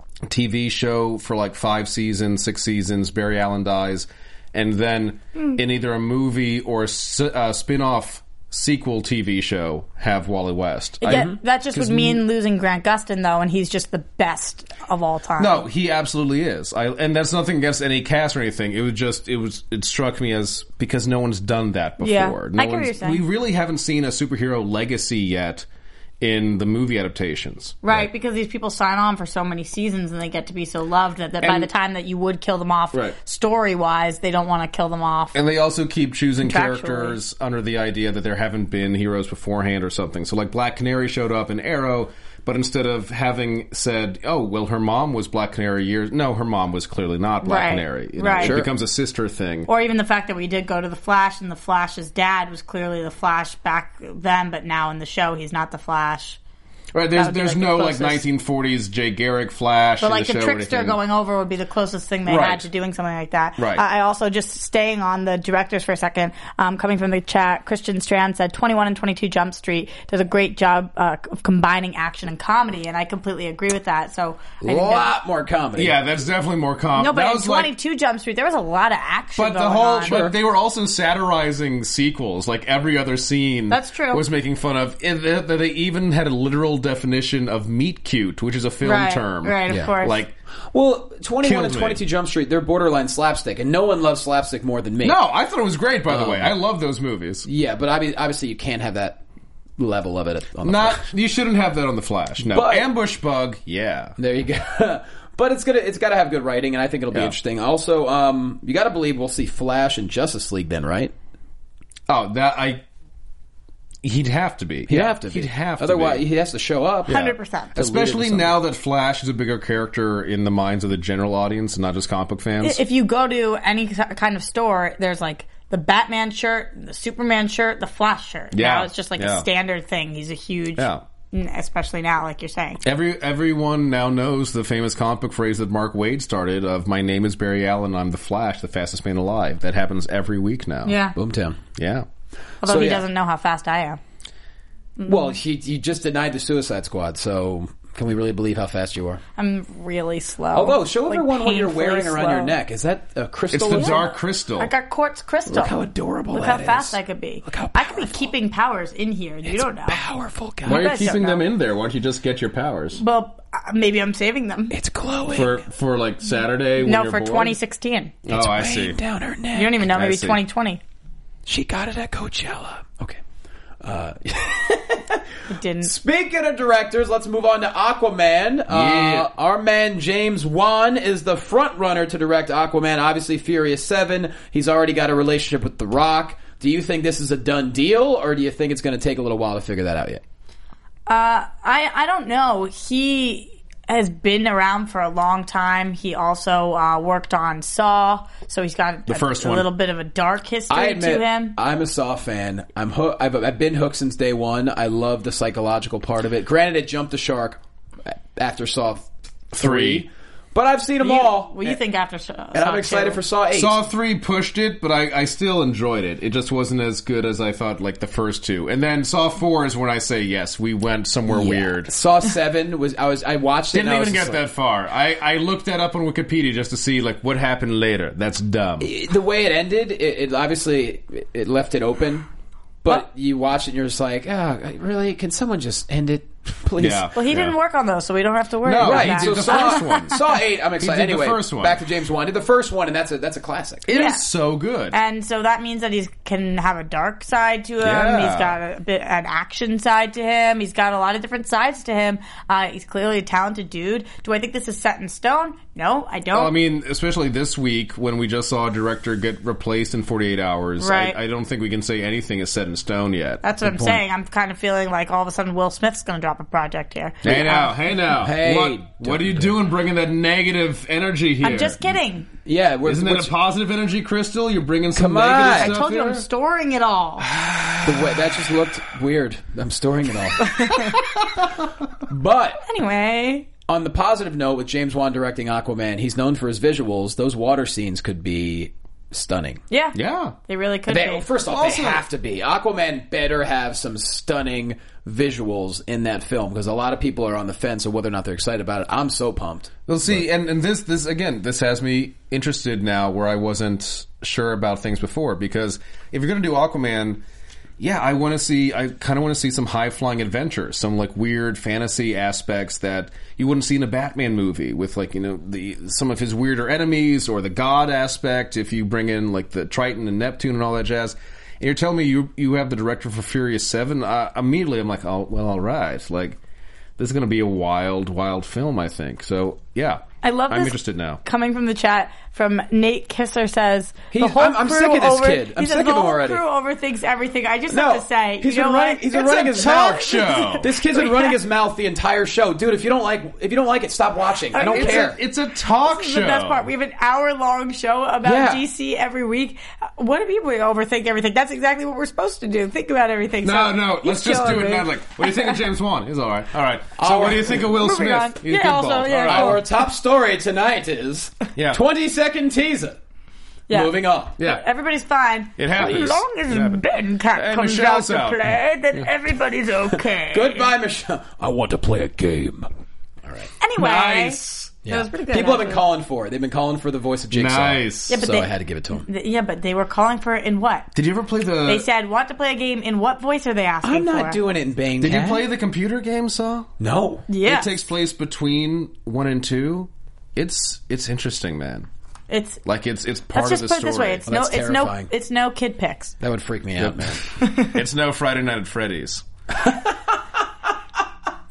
T V show for like five seasons, six seasons. Barry Allen dies, and then Hmm. in either a movie or a s- uh, spin-off sequel T V show have Wally West. I- Yeah, that just would mean losing Grant Gustin, though, and he's just the best of all time. No, he absolutely is. I, and that's nothing against any cast or anything. It was just, it was, it struck me as because no one's done that before. Yeah, no I get what one's- you're saying. We really haven't seen a superhero legacy yet in the movie adaptations. Right, because these people sign on for so many seasons and they get to be so loved that, that by And- the time that you would kill them off Right. story-wise, they don't want to kill them off. And they also keep choosing Contractually. characters under the idea that there haven't been heroes beforehand or something. So like Black Canary showed up in Arrow, but instead of having said, oh, well, her mom was Black Canary years... No, her mom was clearly not Black Right, Canary. You know, right. It Sure. becomes a sister thing. Or even the fact that we did go to the Flash and the Flash's dad was clearly the Flash back then, but now in the show he's not the Flash. Right, there's would be, there's like, the no like closest. nineteen forties Jay Garrick Flash. But in like the the show or trickster anything. going over would be the closest thing they Right. had to doing something like that. Right. I I also, just staying on the directors for a second, um, coming from the chat, Christian Strand said twenty-one and twenty-two Jump Street does a great job uh, of combining action and comedy, and I completely agree with that. So I a think that- lot more comedy. Yeah, that's definitely more common. no, but that in was like, twenty-two Jump Street there was a lot of action. but the going whole, on. but they were also satirizing sequels. Like every other scene, That's true. was making fun of. And they, they even had a literal definition of meet cute, which is a film Right, term. right, of Yeah. course. Like, Well, twenty-one and Killed me. twenty-two Jump Street, they're borderline slapstick, and no one loves slapstick more than me. no, I thought it was great. By the Um, way, I love those movies. Yeah, but I mean, obviously you can't have that level of it on the Not Flash. you shouldn't have that on the Flash. No, But- Ambush Bug. Yeah, There you go. But it's gonna it's got to have good writing, and I think it'll be Yeah. interesting. Also, um, you got to believe we'll see Flash and Justice League then, right? Oh, that I. He'd have to be. He'd have to be. He'd have to Otherwise, be. he has to show up. one hundred percent. Especially now that Flash is a bigger character in the minds of the general audience and not just comic book fans. If you go to any kind of store, there's like the Batman shirt, the Superman shirt, the Flash shirt. Yeah. Now it's just like Yeah. a standard thing. He's a huge, Yeah. especially now, like you're saying. Every Everyone now knows the famous comic book phrase that Mark Waid started of, "My name is Barry Allen, I'm the Flash, the fastest man alive." That happens every week now. Yeah. Boomtown. Yeah. Although So, he yeah. doesn't know how fast I am. Well, he, he just denied the Suicide Squad, so can we really believe how fast you are? I'm really slow. Although, show Like, everyone what you're painfully wearing around your slow. neck. Is that a crystal? It's the or dark something? crystal. I got quartz crystal. Look how adorable Look that how fast is. I could be. Look how I could be powerful. keeping powers in here. You It's don't know. powerful, guys. Why are you guys don't keeping them know. in there? Why don't you just get your powers? Well, uh, maybe I'm saving them. It's glowing. For, for like, Saturday when No, you're for bored? twenty sixteen. Oh, I Weighing see. down her neck. You don't even know. I Maybe see. twenty twenty. She got it at Coachella. Okay. Uh, It didn't. Speaking of directors, let's move on to Aquaman. Yeah. Uh, our man James Wan is the front runner to direct Aquaman. Obviously, Furious seven. He's already got a relationship with The Rock. Do you think this is a done deal, or do you think it's going to take a little while to figure that out yet? Uh, I I don't know. He has been around for a long time. He also uh, worked on Saw, so he's got The a, first a one. little bit of a dark history I admit, to him. I'm a Saw fan. I'm hoo- I've, I've been hooked since day one. I love the psychological part of it. Granted, it jumped the shark after Saw three, Three. but I've seen them You- all. What do you think after Saw? And I'm excited for Saw eight. Saw three pushed it, but I, I still enjoyed it. It just wasn't as good as I thought, like the first two. And then Saw four is when I say, yes, we went somewhere Yeah. weird. Saw seven was I was I watched it. Didn't and I was even get just that far. I, I looked that up on Wikipedia just to see like what happened later. That's dumb. like, the way it ended. It, it obviously it, it left it open, but you watch it and you're just like, ah, oh, really? Can someone just end it, please? Yeah. Well, he didn't Yeah. work on those, so we don't have to worry No, about Right, that. he so did the Saw, first one. Saw eight. I'm excited. did the Anyway, first one. back to James Wan. Did the first one, and that's a that's a classic. It is Yeah. so good. And so that means that he can have a dark side to him. Yeah. He's got a bit an action side to him. He's got a lot of different sides to him. Uh, he's clearly a talented dude. Do I think this is set in stone? No, I don't. Well, I mean, especially this week when we just saw a director get replaced in forty-eight hours. Right. I, I don't think we can say anything is set in stone yet. That's what I'm saying. I'm kind of feeling like all of a sudden Will Smith's going to drop a project here. Hey now, Uh, hey now. Hey, what, don't what are you do it. doing bringing that negative energy here? I'm just kidding. Yeah, we're, Isn't we're, it a positive energy crystal? You're bringing some Come on. negative I I stuff told you here? I'm storing it all. the way, that just looked weird. I'm storing it all. But Anyway, on the positive note, with James Wan directing Aquaman, he's known for his visuals. Those water scenes could be stunning. yeah, Yeah. they really could They, be. first off, Also- they have to be. Aquaman better have some stunning visuals in that film because a lot of people are on the fence of whether or not they're excited about it. I'm so pumped. Well, see, and, and this, this again, this has me interested now where I wasn't sure about things before. Because if you're going to do Aquaman, yeah, I want to see, I kind of want to see some high flying adventure, some like weird fantasy aspects that you wouldn't see in a Batman movie with like, you know, the some of his weirder enemies or the God aspect. If you bring in like the Triton and Neptune and all that jazz. And you're telling me you you have the director for Furious seven? Uh, immediately, I'm like, oh, well, all right. Like, this is going to be a wild, wild film, I think. So, yeah. I love I'm this interested now. Coming from the chat from Nate Kisser says He- the whole I'm- I'm crew sick of this over, kid. I'm he says sick the of him whole already. crew overthinks everything. I just No, have to say, he's you been know running. what? He's been It's running a his talk mouth. show. This kid's been running his mouth the entire show, dude. If you don't like, if you don't like it, stop watching. I don't it's care. A, it's a talk This is show. the best part. We have an hour long show about Yeah. D C every week. Uh, What do people overthink everything? That's exactly what we're supposed to do. Think about everything. No, So, no, he's let's just do killing it me. now. Like, what do you think of James Wan? He's all right. All right. So, All what right. do you think of Will Moving Smith? on. He's Yeah, good also, balls. yeah, All right. cool. Our top story tonight is Yeah. twenty second teaser. Yeah. Moving on. Yeah. Everybody's fine. It happens. As long as It happens. Ben Cat And comes Michelle's out to out. play, then everybody's okay. Goodbye, Michelle. I want to play a game. Anyway. Nice. That was pretty good. People have been actually. calling for it. They've been calling for the voice of Jigsaw. Nice. Yeah, but so they- I had to give it to him. Th- Yeah, but they were calling for it in what? Did you ever play the... They said, want to play a game in what voice are they asking I'm not for? doing it in Bane. Did you Cat. play the computer game, Saw? No. Yeah. It takes place between one and two. It's it's interesting, man. It's Like, it's it's part let's just of the put it story. this way: it's Oh, no, that's it's no, terrifying. it's no kid picks. That would freak me out, man. It's no Friday Night at Freddy's.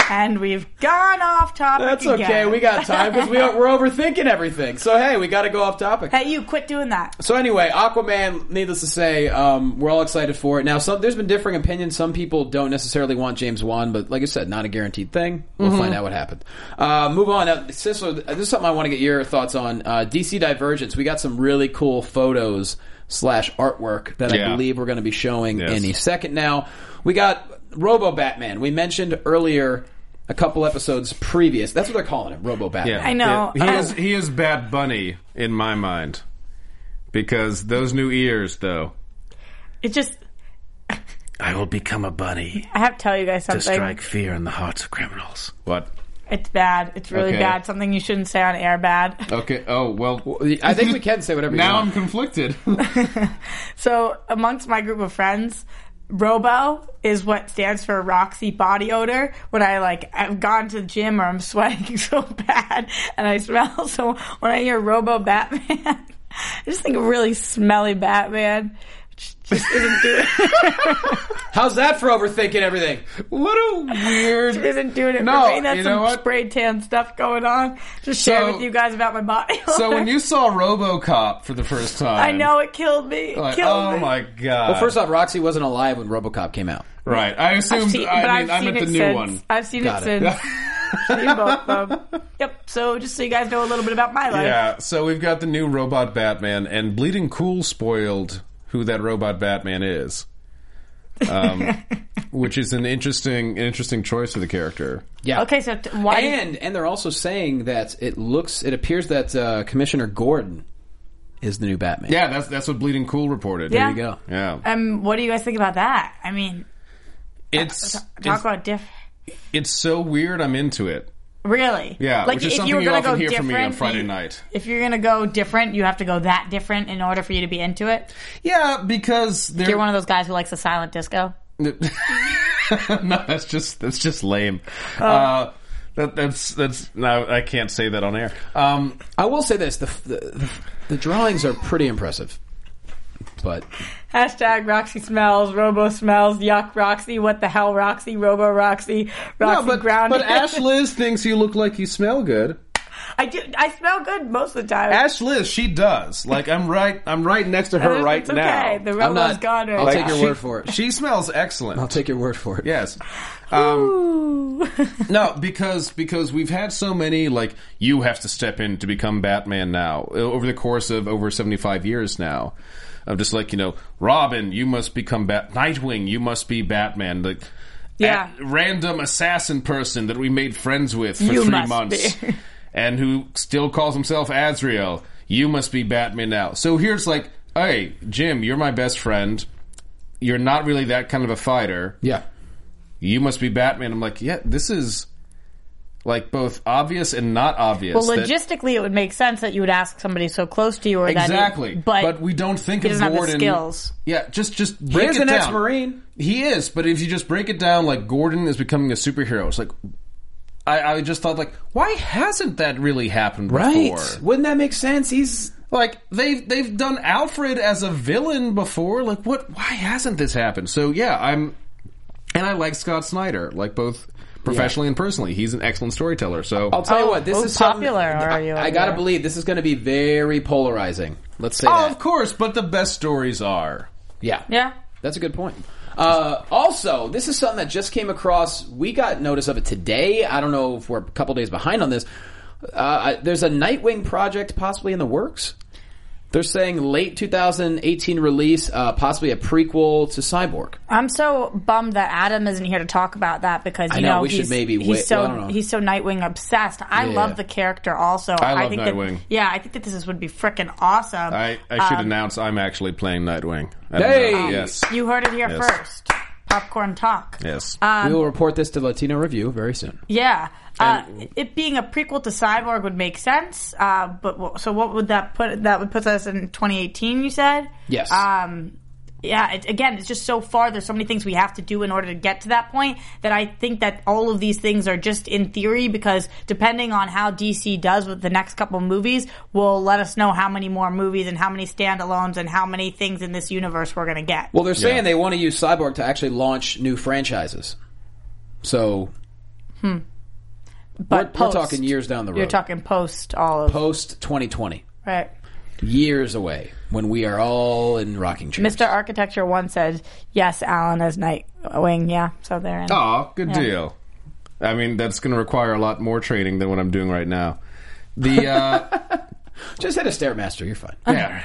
And we've gone off topic That's again. okay. We got time because we are, we're overthinking everything. So, hey, we got to go off topic. Hey, you quit doing that. So anyway, Aquaman, needless to say, um, we're all excited for it. Now, some, there's been differing opinions. Some people don't necessarily want James Wan, but like I said, not a guaranteed thing. We'll mm-hmm. find out what happens. Uh, move on. Now, Sissler, this is something I want to get your thoughts on. Uh, D C Divergence. We got some really cool photos slash artwork that yeah. I believe we're going to be showing yes. any second now. We got Robo Batman. We mentioned earlier a couple episodes previous. That's what they're calling him, Robo Batman. Yeah. I know. Yeah. He uh, is he is Bat Bunny in my mind. Because those new ears, though. It just... I will become a bunny. I have to tell you guys something. To strike fear in the hearts of criminals. What? It's bad. It's really okay. bad. Something you shouldn't say on air bad. Okay. Oh, well. I think we can say whatever you now want. I'm conflicted. So, amongst my group of friends... Robo is what stands for Roxy body odor. When I like, I've gone to the gym or I'm sweating so bad and I smell. So when I hear Robo Batman, I just think of really smelly Batman. Just, just isn't doing it. How's that for overthinking everything? What a weird. Just isn't doing it No, for me. That's you know some what? spray tan stuff going on. Just share So- with you guys about my body odor. So when you saw RoboCop for the first time. I know it killed me. It Like, killed oh me. my god. Well, first off, Roxy wasn't alive when RoboCop came out. Right. I I've assumed, seen, I but mean, I've I seen meant it the new since. one. I've seen Got it, it. since. Seen both of them. Yep. So just so you guys know a little bit about my life. Yeah, so we've got the new Robot Batman, and Bleeding Cool spoiled who that Robot Batman is. Um, which is an interesting, an interesting choice for the character. Yeah. Okay, so t- why? And and they're also saying that it looks, it appears that uh, Commissioner Gordon is the new Batman. Yeah, that's that's what Bleeding Cool reported. Yeah. There you go. Yeah. Um, what do you guys think about that? I mean, It's talk it's, about diff. it's so weird. I'm into it. Really? Yeah, Like, which is if something you, were you gonna often go hear from me on different, Friday you- night. If you're gonna go different, you have to go that different in order for you to be into it. Yeah, because they're You're one of those guys who likes the silent disco. no, that's just that's just lame. Oh. Uh, that, that's that's no, I can't say that on air. Um, I will say this: the the, the, the drawings are pretty impressive, but Hashtag Roxy smells, Robo smells, yuck Roxy, what the hell Roxy, Robo Roxy, Roxy no, but ground. but Ash Liz thinks you look like you smell good. I do. I smell good most of the time. Ash Liz, she does. Like I'm right, I'm right next to her It's right okay. now. The I'm Robo's not. gone right I'll now. take your she, word for it. She smells excellent. I'll take your word for it. Yes. Um, Ooh. no, because because we've had so many like you have to step in to become Batman now over the course of over seventy-five years now. Of just like, you know, Robin, you must become Bat. Nightwing, you must be Batman. Like, Yeah. a random assassin person that we made friends with for You three must months, be. and who still calls himself Azrael. You must be Batman now. So here's like, hey, Jim, you're my best friend. You're not really that kind of a fighter. Yeah. You must be Batman. I'm like, yeah, this is like both obvious and not obvious. Well, that- logistically, it would make sense that you would ask somebody so close to you, or exactly. that. It, but, but we don't think he of doesn't have the Gordon. skills. Yeah, just just He break is it an down. ex-Marine. He is, but if you just break it down, like Gordon is becoming a superhero. It's like I, I just thought, like, why hasn't that really happened Right. before? Wouldn't that make sense? He's Like they've they've done Alfred as a villain before. Like what? Why hasn't this happened? So yeah, I'm, and I like Scott Snyder, like both professionally and personally. He's an excellent storyteller. So I'll tell you Oh, what, this oh, is something- popular are you I, I over gotta there? believe this is going to be very polarizing. Let's say oh, that. of course, but the best stories are. Yeah. Yeah. That's a good point. Uh, also, this is something that just came across. We got notice of it today. I don't know if we're a couple days behind on this. Uh, there's a Nightwing project possibly in the works. They're saying late two thousand eighteen release, uh, possibly a prequel to Cyborg. I'm so bummed that Adam isn't here to talk about that because you I know, we he's, should maybe he's wait- so well, I don't know. he's so Nightwing obsessed. I Yeah. love the character also. I love think Nightwing. That, yeah, I think that this is, would be freaking awesome. I, I should Um, announce I'm actually playing Nightwing. I don't Hey! know. Yes. You heard it here Yes. first. Popcorn talk. Yes. Um, we will report this to Latino Review very soon. Yeah. Uh, it being a prequel to Cyborg would make sense. Uh, but w- so what would that put? That would put us in twenty eighteen. You said. Yes. Um, yeah. It, again, it's just so far. There's so many things we have to do in order to get to that point that I think that all of these things are just in theory because depending on how D C does with the next couple movies, will let us know how many more movies and how many standalones and how many things in this universe we're going to get. Well, they're saying Yeah. they want to use Cyborg to actually launch new franchises. So Hmm. But we're, we're post. talking years down the road. You're talking post all of Post twenty twenty. right. Years away, when we are all in rocking chairs. Mister Architecture one said yes, Alan as Nightwing. Yeah, so they're in. Oh, good Yeah. deal. I mean, that's going to require a lot more training than what I'm doing right now. The uh, Just hit a Stairmaster, you're fine. yeah,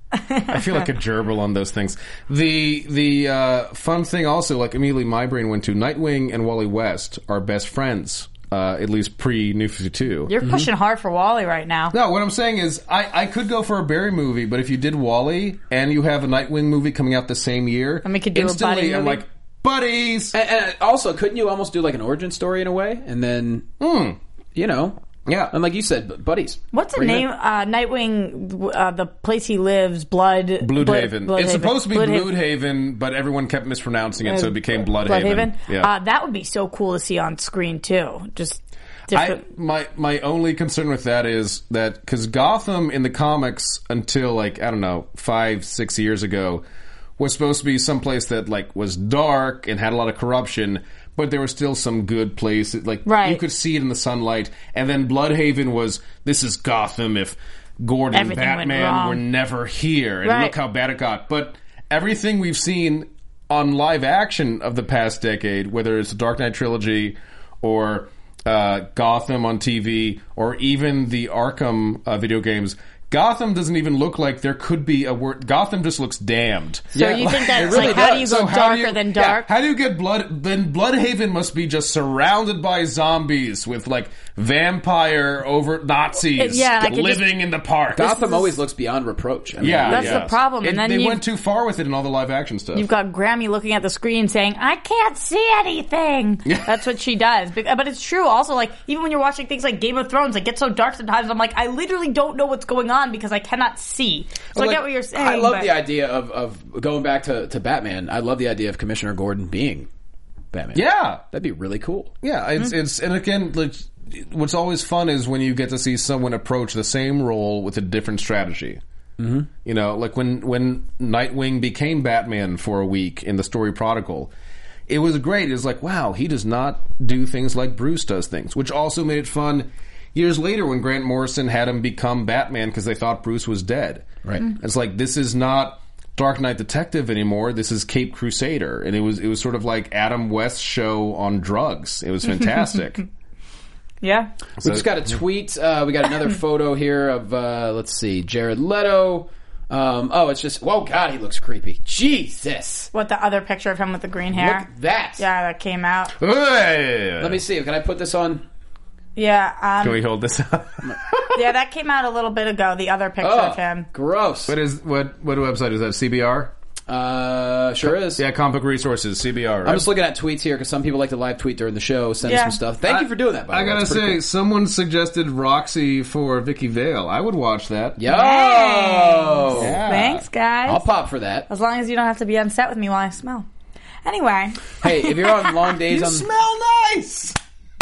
I feel like a gerbil on those things. The the uh, fun thing also, like immediately my brain went to Nightwing and Wally West are best friends, uh, at least pre New fifty-two. You're pushing hard for Wally right now. No, what I'm saying is, I, I could go for a Barry movie, but if you did Wally and you have a Nightwing movie coming out the same year, And we could do a instantly buddy I'm movie. like, buddies! And, and also, couldn't you almost do like an origin story in a way? And then, you know. Yeah. And like you said, bu- buddies. What's the Bring it name? in. Uh, Nightwing, uh, the place he lives, Blood... Bloodhaven. Blood- It's Bloodhaven. supposed to be Bloodhaven. Bloodhaven, but everyone kept mispronouncing it, so it became Bloodhaven. Bloodhaven? Yeah. Uh, that would be so cool to see on screen, too. Just I, different... my my only concern with that is that because Gotham in the comics until like I don't know five six years ago was supposed to be someplace that like was dark and had a lot of corruption, but there was still some good place. Like Right. you could see it in the sunlight. And then Bloodhaven was this is Gotham if Gordon and Everything went Batman wrong. were never here, and Right. look how bad it got. But everything we've seen on live action of the past decade, whether it's the Dark Knight trilogy or uh, Gotham on T V, or even the Arkham uh, video games, Gotham doesn't even look like there could be a word. Gotham just looks damned. So you think that's it really like, how do you does. go So how darker do you- than yeah, dark? how do you get blood? Then Bloodhaven must be just surrounded by zombies with like vampire over Nazis Yeah, I could living just- in the park. Gotham always looks beyond reproach. I mean, Yeah, That's yeah. the problem, and It- then they you've- went too far with it in all the live action stuff. You've got Grammy looking at the screen saying, I can't see anything. That's what she does. But, but it's true also, like, even when you're watching things like Game of Thrones, it gets so dark sometimes, I'm like, I literally don't know what's going on because I cannot see. So I Like, get what you're saying. I love but- the idea of, of going back to, to Batman. I love the idea of Commissioner Gordon being Batman. yeah, That'd be really cool. yeah. It's it's and again, like, what's always fun is when you get to see someone approach the same role with a different strategy. Mm-hmm. You know, like when when Nightwing became Batman for a week in the story Prodigal. It was great. It was like, wow, he does not do things like Bruce does things, which also made it fun years later when Grant Morrison had him become Batman because they thought Bruce was dead. Right. Mm-hmm. It's like, this is not Dark Knight Detective anymore. This is Cape Crusader. And it was it was sort of like Adam West's show on drugs. It was fantastic. Yeah. We just got a tweet. Uh, we got another photo here of, uh, let's see, Jared Leto. Um, oh, it's just, whoa, God, he looks creepy. Jesus. What, the other picture of him with the green Look hair? at that. Yeah, that came out. Hey! Let me see. Can I put this on? Yeah, um, Can we hold this up? yeah, that came out a little bit ago, the other picture Oh, of him. gross. What is what what website is that? C B R? Uh, sure is. Yeah, Comic Book Resources, C B R. Right? I'm just looking at tweets here because some people like to live tweet during the show, send Yeah. some stuff. Thank you for doing that, by the I way. gotta That's pretty say, cool. someone suggested Roxy for Vicky Vale. I would watch that. Yo! Yeah. Thanks, guys. I'll pop for that. As long as you don't have to be on set with me while I smell. Anyway, Hey, if you're on long days You on... smell nice!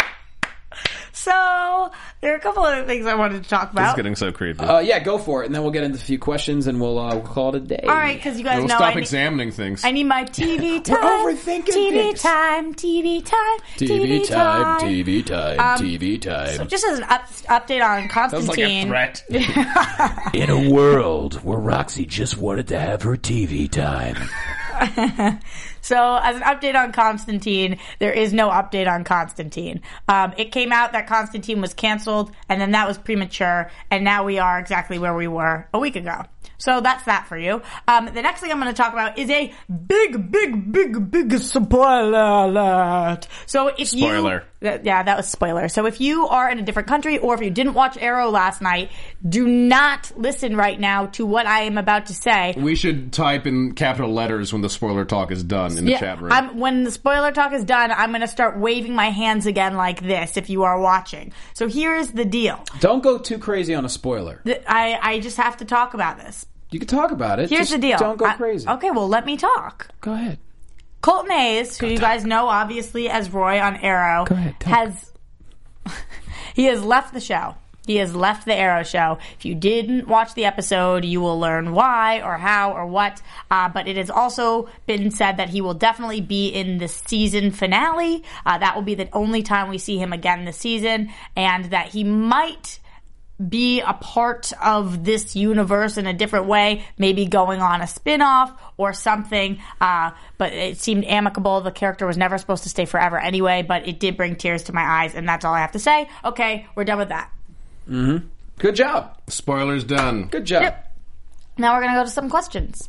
so there are a couple of things I wanted to talk It's about. getting so creepy. Uh, yeah, go for it, and then we'll get into a few questions, and we'll, uh, we'll call it a day. All right, because you guys we'll know stop I need, examining things. I need my T V time. overthinking T V things. time, T V time, T V time, T V time, Um, T V time. So just as an up, update on Sounds like a Constantine. threat. In a world where Roxy just wanted to have her T V time. So, as an update on Constantine, there is no update on Constantine. Um, it came out that Constantine was canceled, and then that was premature, and now we are exactly where we were a week ago. So that's that for you. Um, the next thing I'm going to talk about is a big, big, big, big spoiler alert. So if Spoiler. you... Th- yeah, that was spoiler. So if you are in a different country or if you didn't watch Arrow last night, do not listen right now to what I am about to say. We should type in capital letters when the spoiler talk is done in the chat room. I'm, when the spoiler talk is done, I'm going to start waving my hands again like this if you are watching. So here's the deal. Don't go too crazy on a spoiler. Th- I, I just have to talk about this. You can talk about it. Here's just the deal. Don't go I- crazy. okay, well, let me talk. Go ahead. Colton Hayes, who you guys know obviously as Roy on Arrow, Go ahead, talk. has he has left the show. He has left the Arrow show. If you didn't watch the episode, you will learn why or how or what. Uh, but it has also been said that he will definitely be in the season finale. Uh, that will be the only time we see him again this season. And that he might be a part of this universe in a different way, maybe going on a spin-off or something. Uh, but it seemed amicable. The character was never supposed to stay forever anyway, but it did bring tears to my eyes, and that's all I have to say. Okay, we're done with that. Mm-hmm. Good job. Spoilers done. Good job. Yep. Now we're going to go to some questions.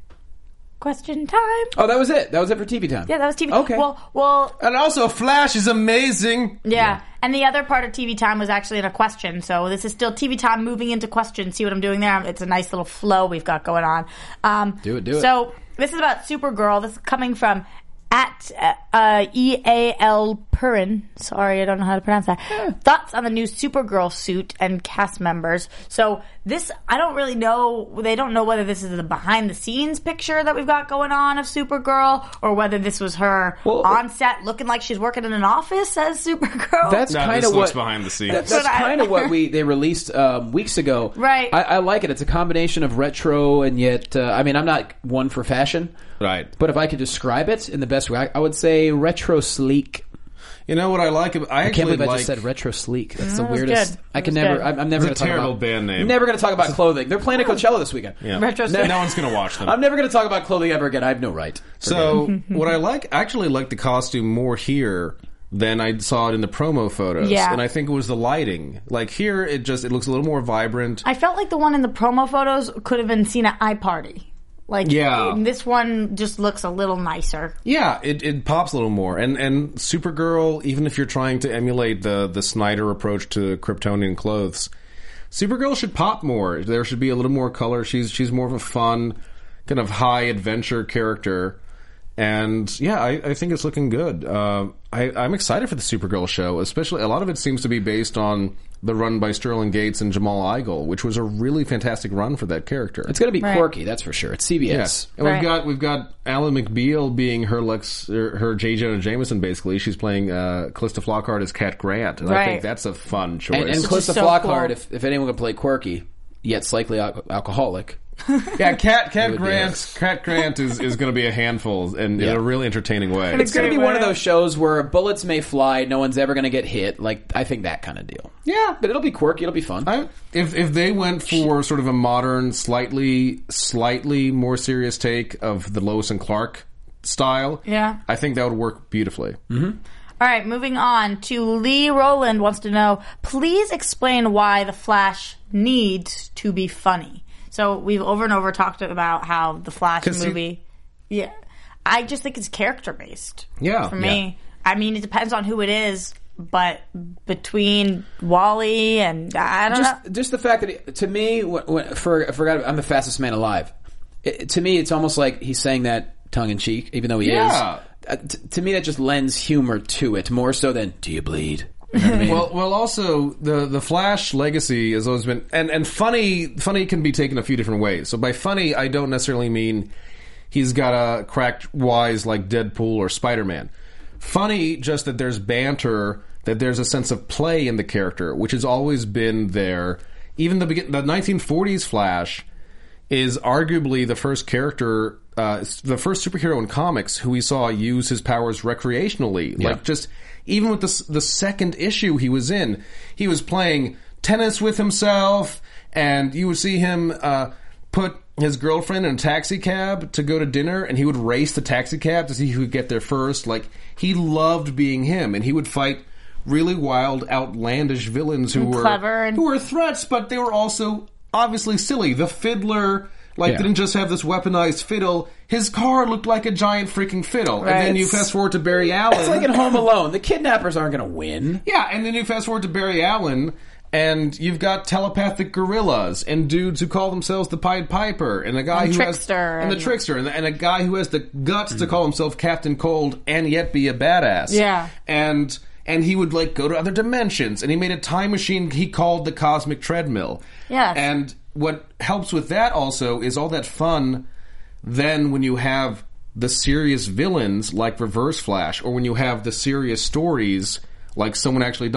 Question time. Oh, that was it. That was it for T V time. Yeah, that was T V. Okay. Well, well. And also, Flash is amazing. Yeah. yeah. And the other part of T V time was actually in a question. So this is still T V time moving into questions. See what I'm doing there? It's a nice little flow we've got going on. Um, do it, do it. So this is about Supergirl. This is coming from at uh, E A L Purin. Sorry, I don't know how to pronounce that. Yeah. Thoughts on the new Supergirl suit and cast members. So this, I don't really know. They don't know whether this is the behind-the-scenes picture that we've got going on of Supergirl, or whether this was her well, on set looking like she's working in an office as Supergirl. That's no, kind of what behind the scenes. That, that's kind of what we they released um, weeks ago. Right. I, I like it. It's a combination of retro and yet. Uh, I mean, I'm not one for fashion. Right. But if I could describe it in the best way, I, I would say retro sleek. You know what I like? I, I can't believe like, I just said retro sleek. That's mm, the weirdest. Good. I can never. Good. I'm, I'm never going it's to a talk terrible about. band name. Never going to talk about clothing. They're playing at Coachella this weekend. Yeah. Retro no, sleek. no one's going to watch them. I'm never going to talk about clothing ever again. I have no right. So what I like, actually like the costume more here than I saw it in the promo photos. Yeah. And I think it was the lighting. Like here, it just it looks a little more vibrant. I felt like the one in the promo photos could have been seen at iParty. Like, yeah. this one just looks a little nicer. Yeah, it, it pops a little more. And and Supergirl, even if you're trying to emulate the, the Snyder approach to Kryptonian clothes, Supergirl should pop more. There should be a little more color. She's she's more of a fun, kind of high adventure character. And yeah, I, I think it's looking good. Uh, I, I'm excited for the Supergirl show, especially a lot of it seems to be based on the run by Sterling Gates and Jamal Igle, which was a really fantastic run for that character. It's going to be right. quirky, that's for sure. It's C B S. Yes, and right. we've got we've got Alan McBeal being her Lex, her, her J. Jonah Jameson. Basically, she's playing uh, Callista Flockhart as Cat Grant, and right. I think that's a fun choice. And, and Callista so Flockhart, cool. if, if anyone could play quirky, yet slightly al- alcoholic. Yeah, Cat Cat would be Grant Cat Grant is, is going to be a handful and Yeah. in a really entertaining way. It's going to be Great one of way. those shows where bullets may fly, no one's ever going to get hit. Like, I think that kind of deal. Yeah, But it'll be quirky, it'll be fun. I, if if they went for sort of a modern, slightly slightly more serious take of the Lois and Clark style, Yeah. I think that would work beautifully. Mm-hmm. All right, moving on to Lee Rowland wants to know, please explain why The Flash needs to be funny. So we've over and over talked about how the Flash movie, you, yeah, I just think it's character based. Yeah, for me, yeah. I mean, it depends on who it is, but between Wally and I don't just, know, just the fact that, it, to me, when, when, for I forgot, I'm the fastest man alive. It, to me, it's almost like he's saying that tongue in cheek, even though he Yeah. is. Uh, t- to me, that just lends humor to it more so than "Do you bleed?" You know what I mean? Well, well, also the the Flash legacy has always been, and and funny funny can be taken a few different ways. So by funny, I don't necessarily mean he's got a cracked wise like Deadpool or Spider-Man. Funny, just that there's banter, that there's a sense of play in the character, which has always been there. Even the begin- the nineteen forties Flash is arguably the first character, uh, the first superhero in comics who we saw use his powers recreationally. Yeah. Like just, even with the, the second issue he was in, he was playing tennis with himself, and you would see him, uh, put his girlfriend in a taxi cab to go to dinner, and he would race the taxi cab to see who would get there first. Like, he loved being him, and he would fight really wild, outlandish villains who And were, clever and- who were threats, but they were also obviously silly. The Fiddler, like, Yeah. didn't just have this weaponized fiddle. His car looked like a giant freaking fiddle. Right. And then you fast forward to Barry Allen. it's like in Home Alone. The kidnappers aren't going to win. Yeah, and then you fast forward to Barry Allen, and you've got telepathic gorillas and dudes who call themselves the Pied Piper, and a guy And who Trickster has and the and- Trickster, and, and a guy who has the guts to call himself Captain Cold and yet be a badass. Yeah. and and he would like go to other dimensions, and he made a time machine he called the Cosmic Treadmill. Yes. And what helps with that also is all that fun. Then when you have the serious villains like Reverse Flash, or when you have the serious stories like someone actually died,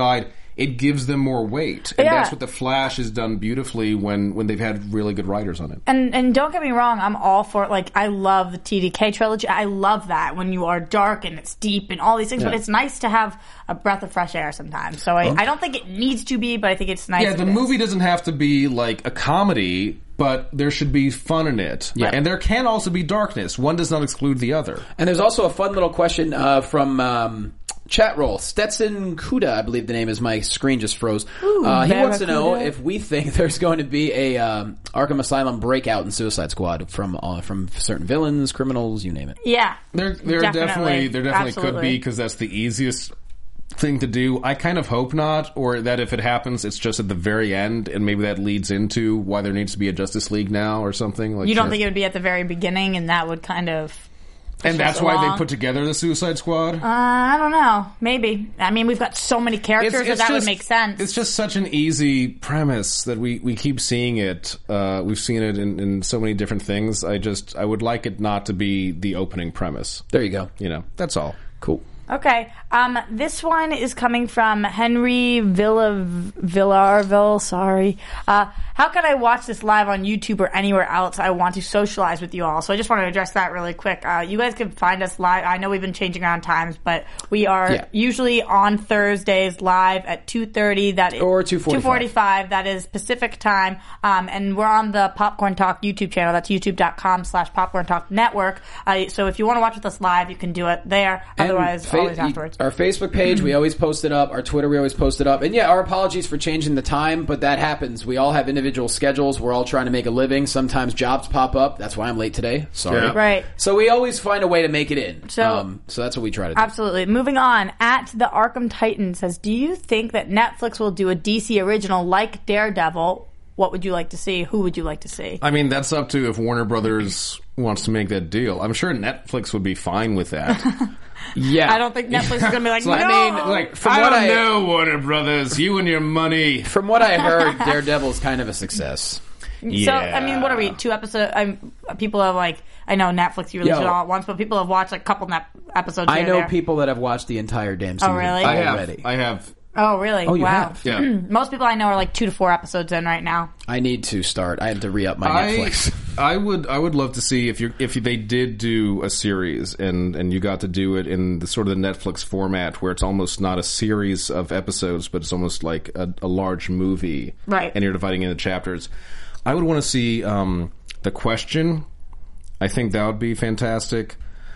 it gives them more weight. And Yeah. that's what The Flash has done beautifully when, when they've had really good writers on it. And and don't get me wrong, I'm all for it. Like, I love the T D K trilogy. I love that when you are dark and it's deep and all these things. But Yeah. it's nice to have a breath of fresh air sometimes. So I, I don't think it needs to be, but I think it's nice. Yeah, the it is. movie doesn't have to be like a comedy, but there should be fun in it. Yeah. And there can also be darkness. One does not exclude the other. And there's also a fun little question uh, from um, chat roll. Stetson Kuda, I believe the name is. My screen just froze. Ooh, uh, he wants to know Barracuda. if we think there's going to be a um, Arkham Asylum breakout in Suicide Squad from uh, from certain villains, criminals, you name it. Yeah. There, there Definitely. definitely, there definitely could Absolutely. be, because that's the easiest thing to do. I kind of hope not, or that if it happens, it's just at the very end, and maybe that leads into why there needs to be a Justice League now or something. Like, You don't sure. think it would be at the very beginning, and that would kind of... And that's us why along? they put together the Suicide Squad? Uh, I don't know. Maybe. I mean, we've got so many characters that that would just- make sense. It's just such an easy premise that we, we keep seeing it. Uh, we've seen it in, in so many different things. I just, I would like it not to be the opening premise. There you go. You know, that's all. Cool. Okay. Um, this one is coming from Henry Villa Villarville. Sorry. Uh, how can I watch this live on YouTube or anywhere else? I want to socialize with you all. So I just want to address that really quick. Uh, you guys can find us live. I know we've been changing around times, but we are Yeah. usually on Thursdays live at two thirty. That is Or two forty-five. two forty-five. That is Pacific time. Um, and we're on the Popcorn Talk YouTube channel. That's youtube.com slash Popcorn Talk Network. Uh, so if you want to watch with us live, you can do it there. And Otherwise, fa- always afterwards. Our Facebook page, we always post it up. Our Twitter, we always post it up. And yeah, our apologies for changing the time, but that happens. We all have individual schedules. We're all trying to make a living. Sometimes jobs pop up. That's why I'm late today. Sorry. Yeah. Right. So we always find a way to make it in. So- um, so that's what we try to do. Absolutely. Moving on, at the Arkham Titan says, do you think that Netflix will do a D C original like Daredevil? What would you like to see? Who would you like to see? I mean, that's up to if Warner Brothers wants to make that deal. I'm sure Netflix would be fine with that. Yeah. I don't think Netflix is going to be like, It's like, no! I mean, like, From I what don't I- know, Warner Brothers. You and your money. From what I heard, Daredevil is kind of a success. So, I mean, what are we, two episodes? I'm, people have like, I know Netflix, you release Yo. it all at once, but people have watched like a couple nep- episodes I here know and there. people that have watched the entire damn season really? I have. already. I have. Oh, really? Oh, you wow. have? Yeah. Most people I know are like two to four episodes in right now. I need to start. I have to re-up my I, Netflix. I would I would love to see if you if they did do a series and and you got to do it in the sort of the Netflix format where it's almost not a series of episodes but it's almost like a, a large movie, Right. And you're dividing into chapters. I would want to see um, The Question. I think that would be fantastic.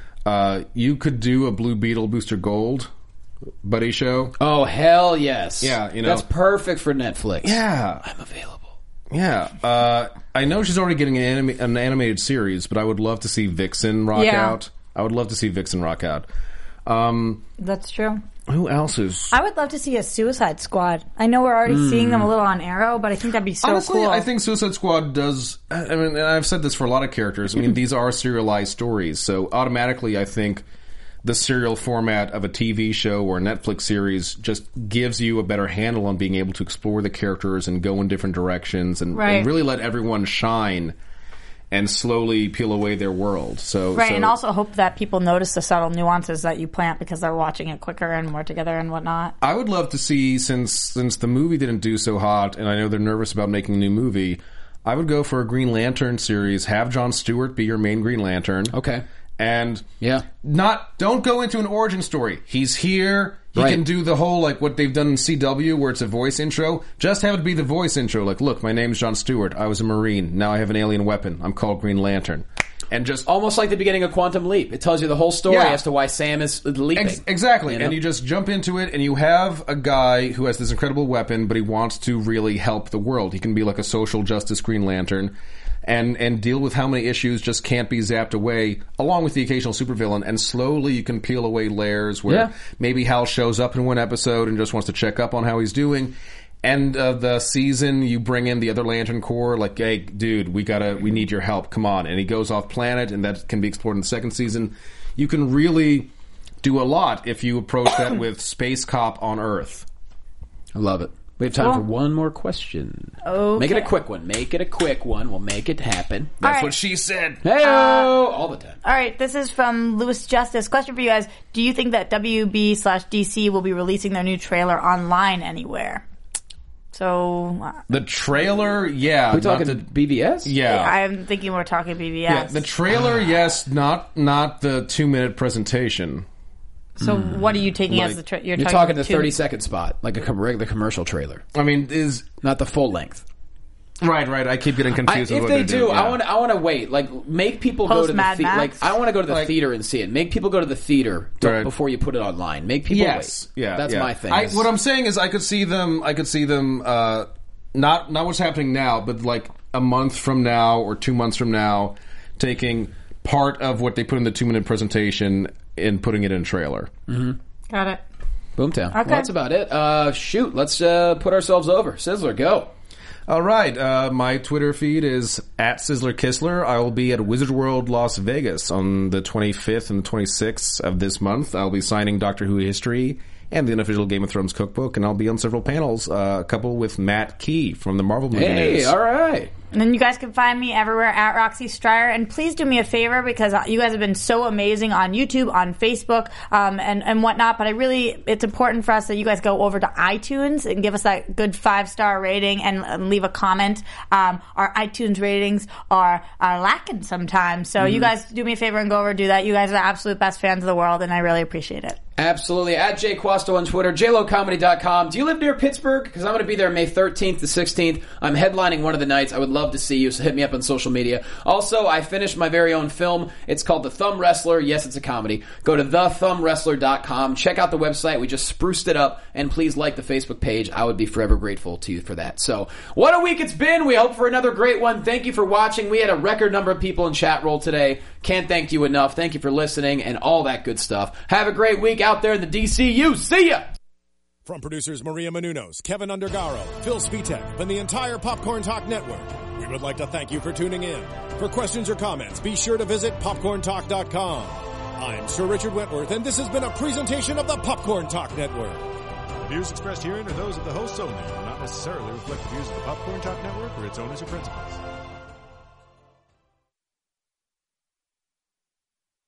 Uh, you could do a Blue Beetle Booster Gold buddy show. Oh, hell yes. Yeah, you know. That's perfect for Netflix. Yeah. I'm available. Yeah, uh, I know she's already getting an, anima- an animated series, but I would love to see Vixen rock Yeah. out. I would love to see Vixen rock out. Um, That's true. who else is? I would love to see a Suicide Squad. I know we're already seeing them a little on Arrow, but I think that'd be so Honestly, cool. I think Suicide Squad does. I mean, and I've said this for a lot of characters. I mean, these are serialized stories, so automatically, I think the serial format of a T V show or a Netflix series just gives you a better handle on being able to explore the characters and go in different directions and, Right. and really let everyone shine and slowly peel away their world. So Right, so, and also hope that people notice the subtle nuances that you plant because they're watching it quicker and more together and whatnot. I would love to see, since since the movie didn't do so hot, and I know they're nervous about making a new movie, I would go for a Green Lantern series. Have Jon Stewart be your main Green Lantern. Okay. And Yeah. not don't go into an origin story. He's here. He Right. can do the whole, like, what they've done in C W, where it's a voice intro. Just have it be the voice intro. Like, look, my name's Jon Stewart. I was a Marine. Now I have an alien weapon. I'm called Green Lantern. And just... Almost like the beginning of Quantum Leap. It tells you the whole story Yeah. as to why Sam is leaping. Ex- exactly. You know? And you just jump into it, and you have a guy who has this incredible weapon, but he wants to really help the world. He can be like a social justice Green Lantern. And, and deal with how many issues just can't be zapped away, along with the occasional supervillain. And slowly you can peel away layers where Yeah. maybe Hal shows up in one episode and just wants to check up on how he's doing. End of the season, you bring in the other Lantern Corps, like, hey, dude, we gotta, we need your help, come on. And he goes off planet, and that can be explored in the second season. You can really do a lot if you approach that with Space Cop on Earth. I love it. We have time Cool. for one more question. Okay. Make it a quick one. Make it a quick one. We'll make it happen. All That's right. what she said. Hey, all the time. All right, this is from Lewis Justice. Question for you guys. Do you think that W B slash D C will be releasing their new trailer online anywhere? So, uh, The trailer, yeah. Are we not talking the, B V S? yeah. I'm thinking we're talking B B S. Yeah, the trailer, yes, not not the two minute presentation. So what are you taking Like- as the tra- You're talking the thirty second spot, like a com- regular commercial trailer, I mean, is not the full length. right, right. I keep getting I, confused if with what they they're do, doing, yeah. I want I want to wait. Like, make people go Post to the Mad theater. Like, Max? I want to go to the Like- theater and see it. Make people go to the theater to- Right. before you put it online. Make people Yes, wait. yeah, That's yeah. my thing. I, what I'm saying is, I could see them. I could see them. Uh, not not what's happening now, but like a month from now or two months from now, taking part of what they put in the two minute presentation and putting it in a trailer. Got it. Boomtown. Okay. Well, that's about it. Uh, shoot, let's uh, put ourselves over. Sizzler, go. All right. Uh, my Twitter feed is at Sizzler Kistler. I will be at Wizard World Las Vegas on the twenty-fifth and the twenty-sixth of this month. I'll be signing Doctor Who history and the unofficial Game of Thrones cookbook, and I'll be on several panels, uh, a couple with Matt Key from the Marvel Movie Hey, News. all right. And then you guys can find me everywhere at Roxy Stryer. And please do me a favor, because you guys have been so amazing on YouTube, on Facebook, um, and, and whatnot. But I really, it's important for us that you guys go over to iTunes and give us that good five-star rating and, and leave a comment. Um, our iTunes ratings are, are lacking sometimes. So you guys do me a favor and go over and do that. You guys are the absolute best fans of the world, and I really appreciate it. Absolutely. At Jay Quasto on Twitter, j lo comedy dot com. Do you live near Pittsburgh? Because I'm going to be there May thirteenth to sixteenth. I'm headlining one of the nights. I would love to see you, so hit me up on social media. Also, I finished my very own film. It's called The Thumb Wrestler. Yes, it's a comedy. Go to the thumb wrestler dot com. Check out the website. We just spruced it up. And please like the Facebook page. I would be forever grateful to you for that. So, what a week it's been. We hope for another great one. Thank you for watching. We had a record number of people in chat roll today. Can't thank you enough. Thank you for listening and all that good stuff. Have a great week out there in the D C U. See ya! From producers Maria Menounos, Kevin Undergaro, Phil Spitek, and the entire Popcorn Talk Network, we would like to thank you for tuning in. For questions or comments, be sure to visit popcorn talk dot com. I'm Sir Richard Wentworth, and this has been a presentation of the Popcorn Talk Network. The views expressed herein are those of the hosts only and do not necessarily reflect the views of the Popcorn Talk Network or its owners or principals.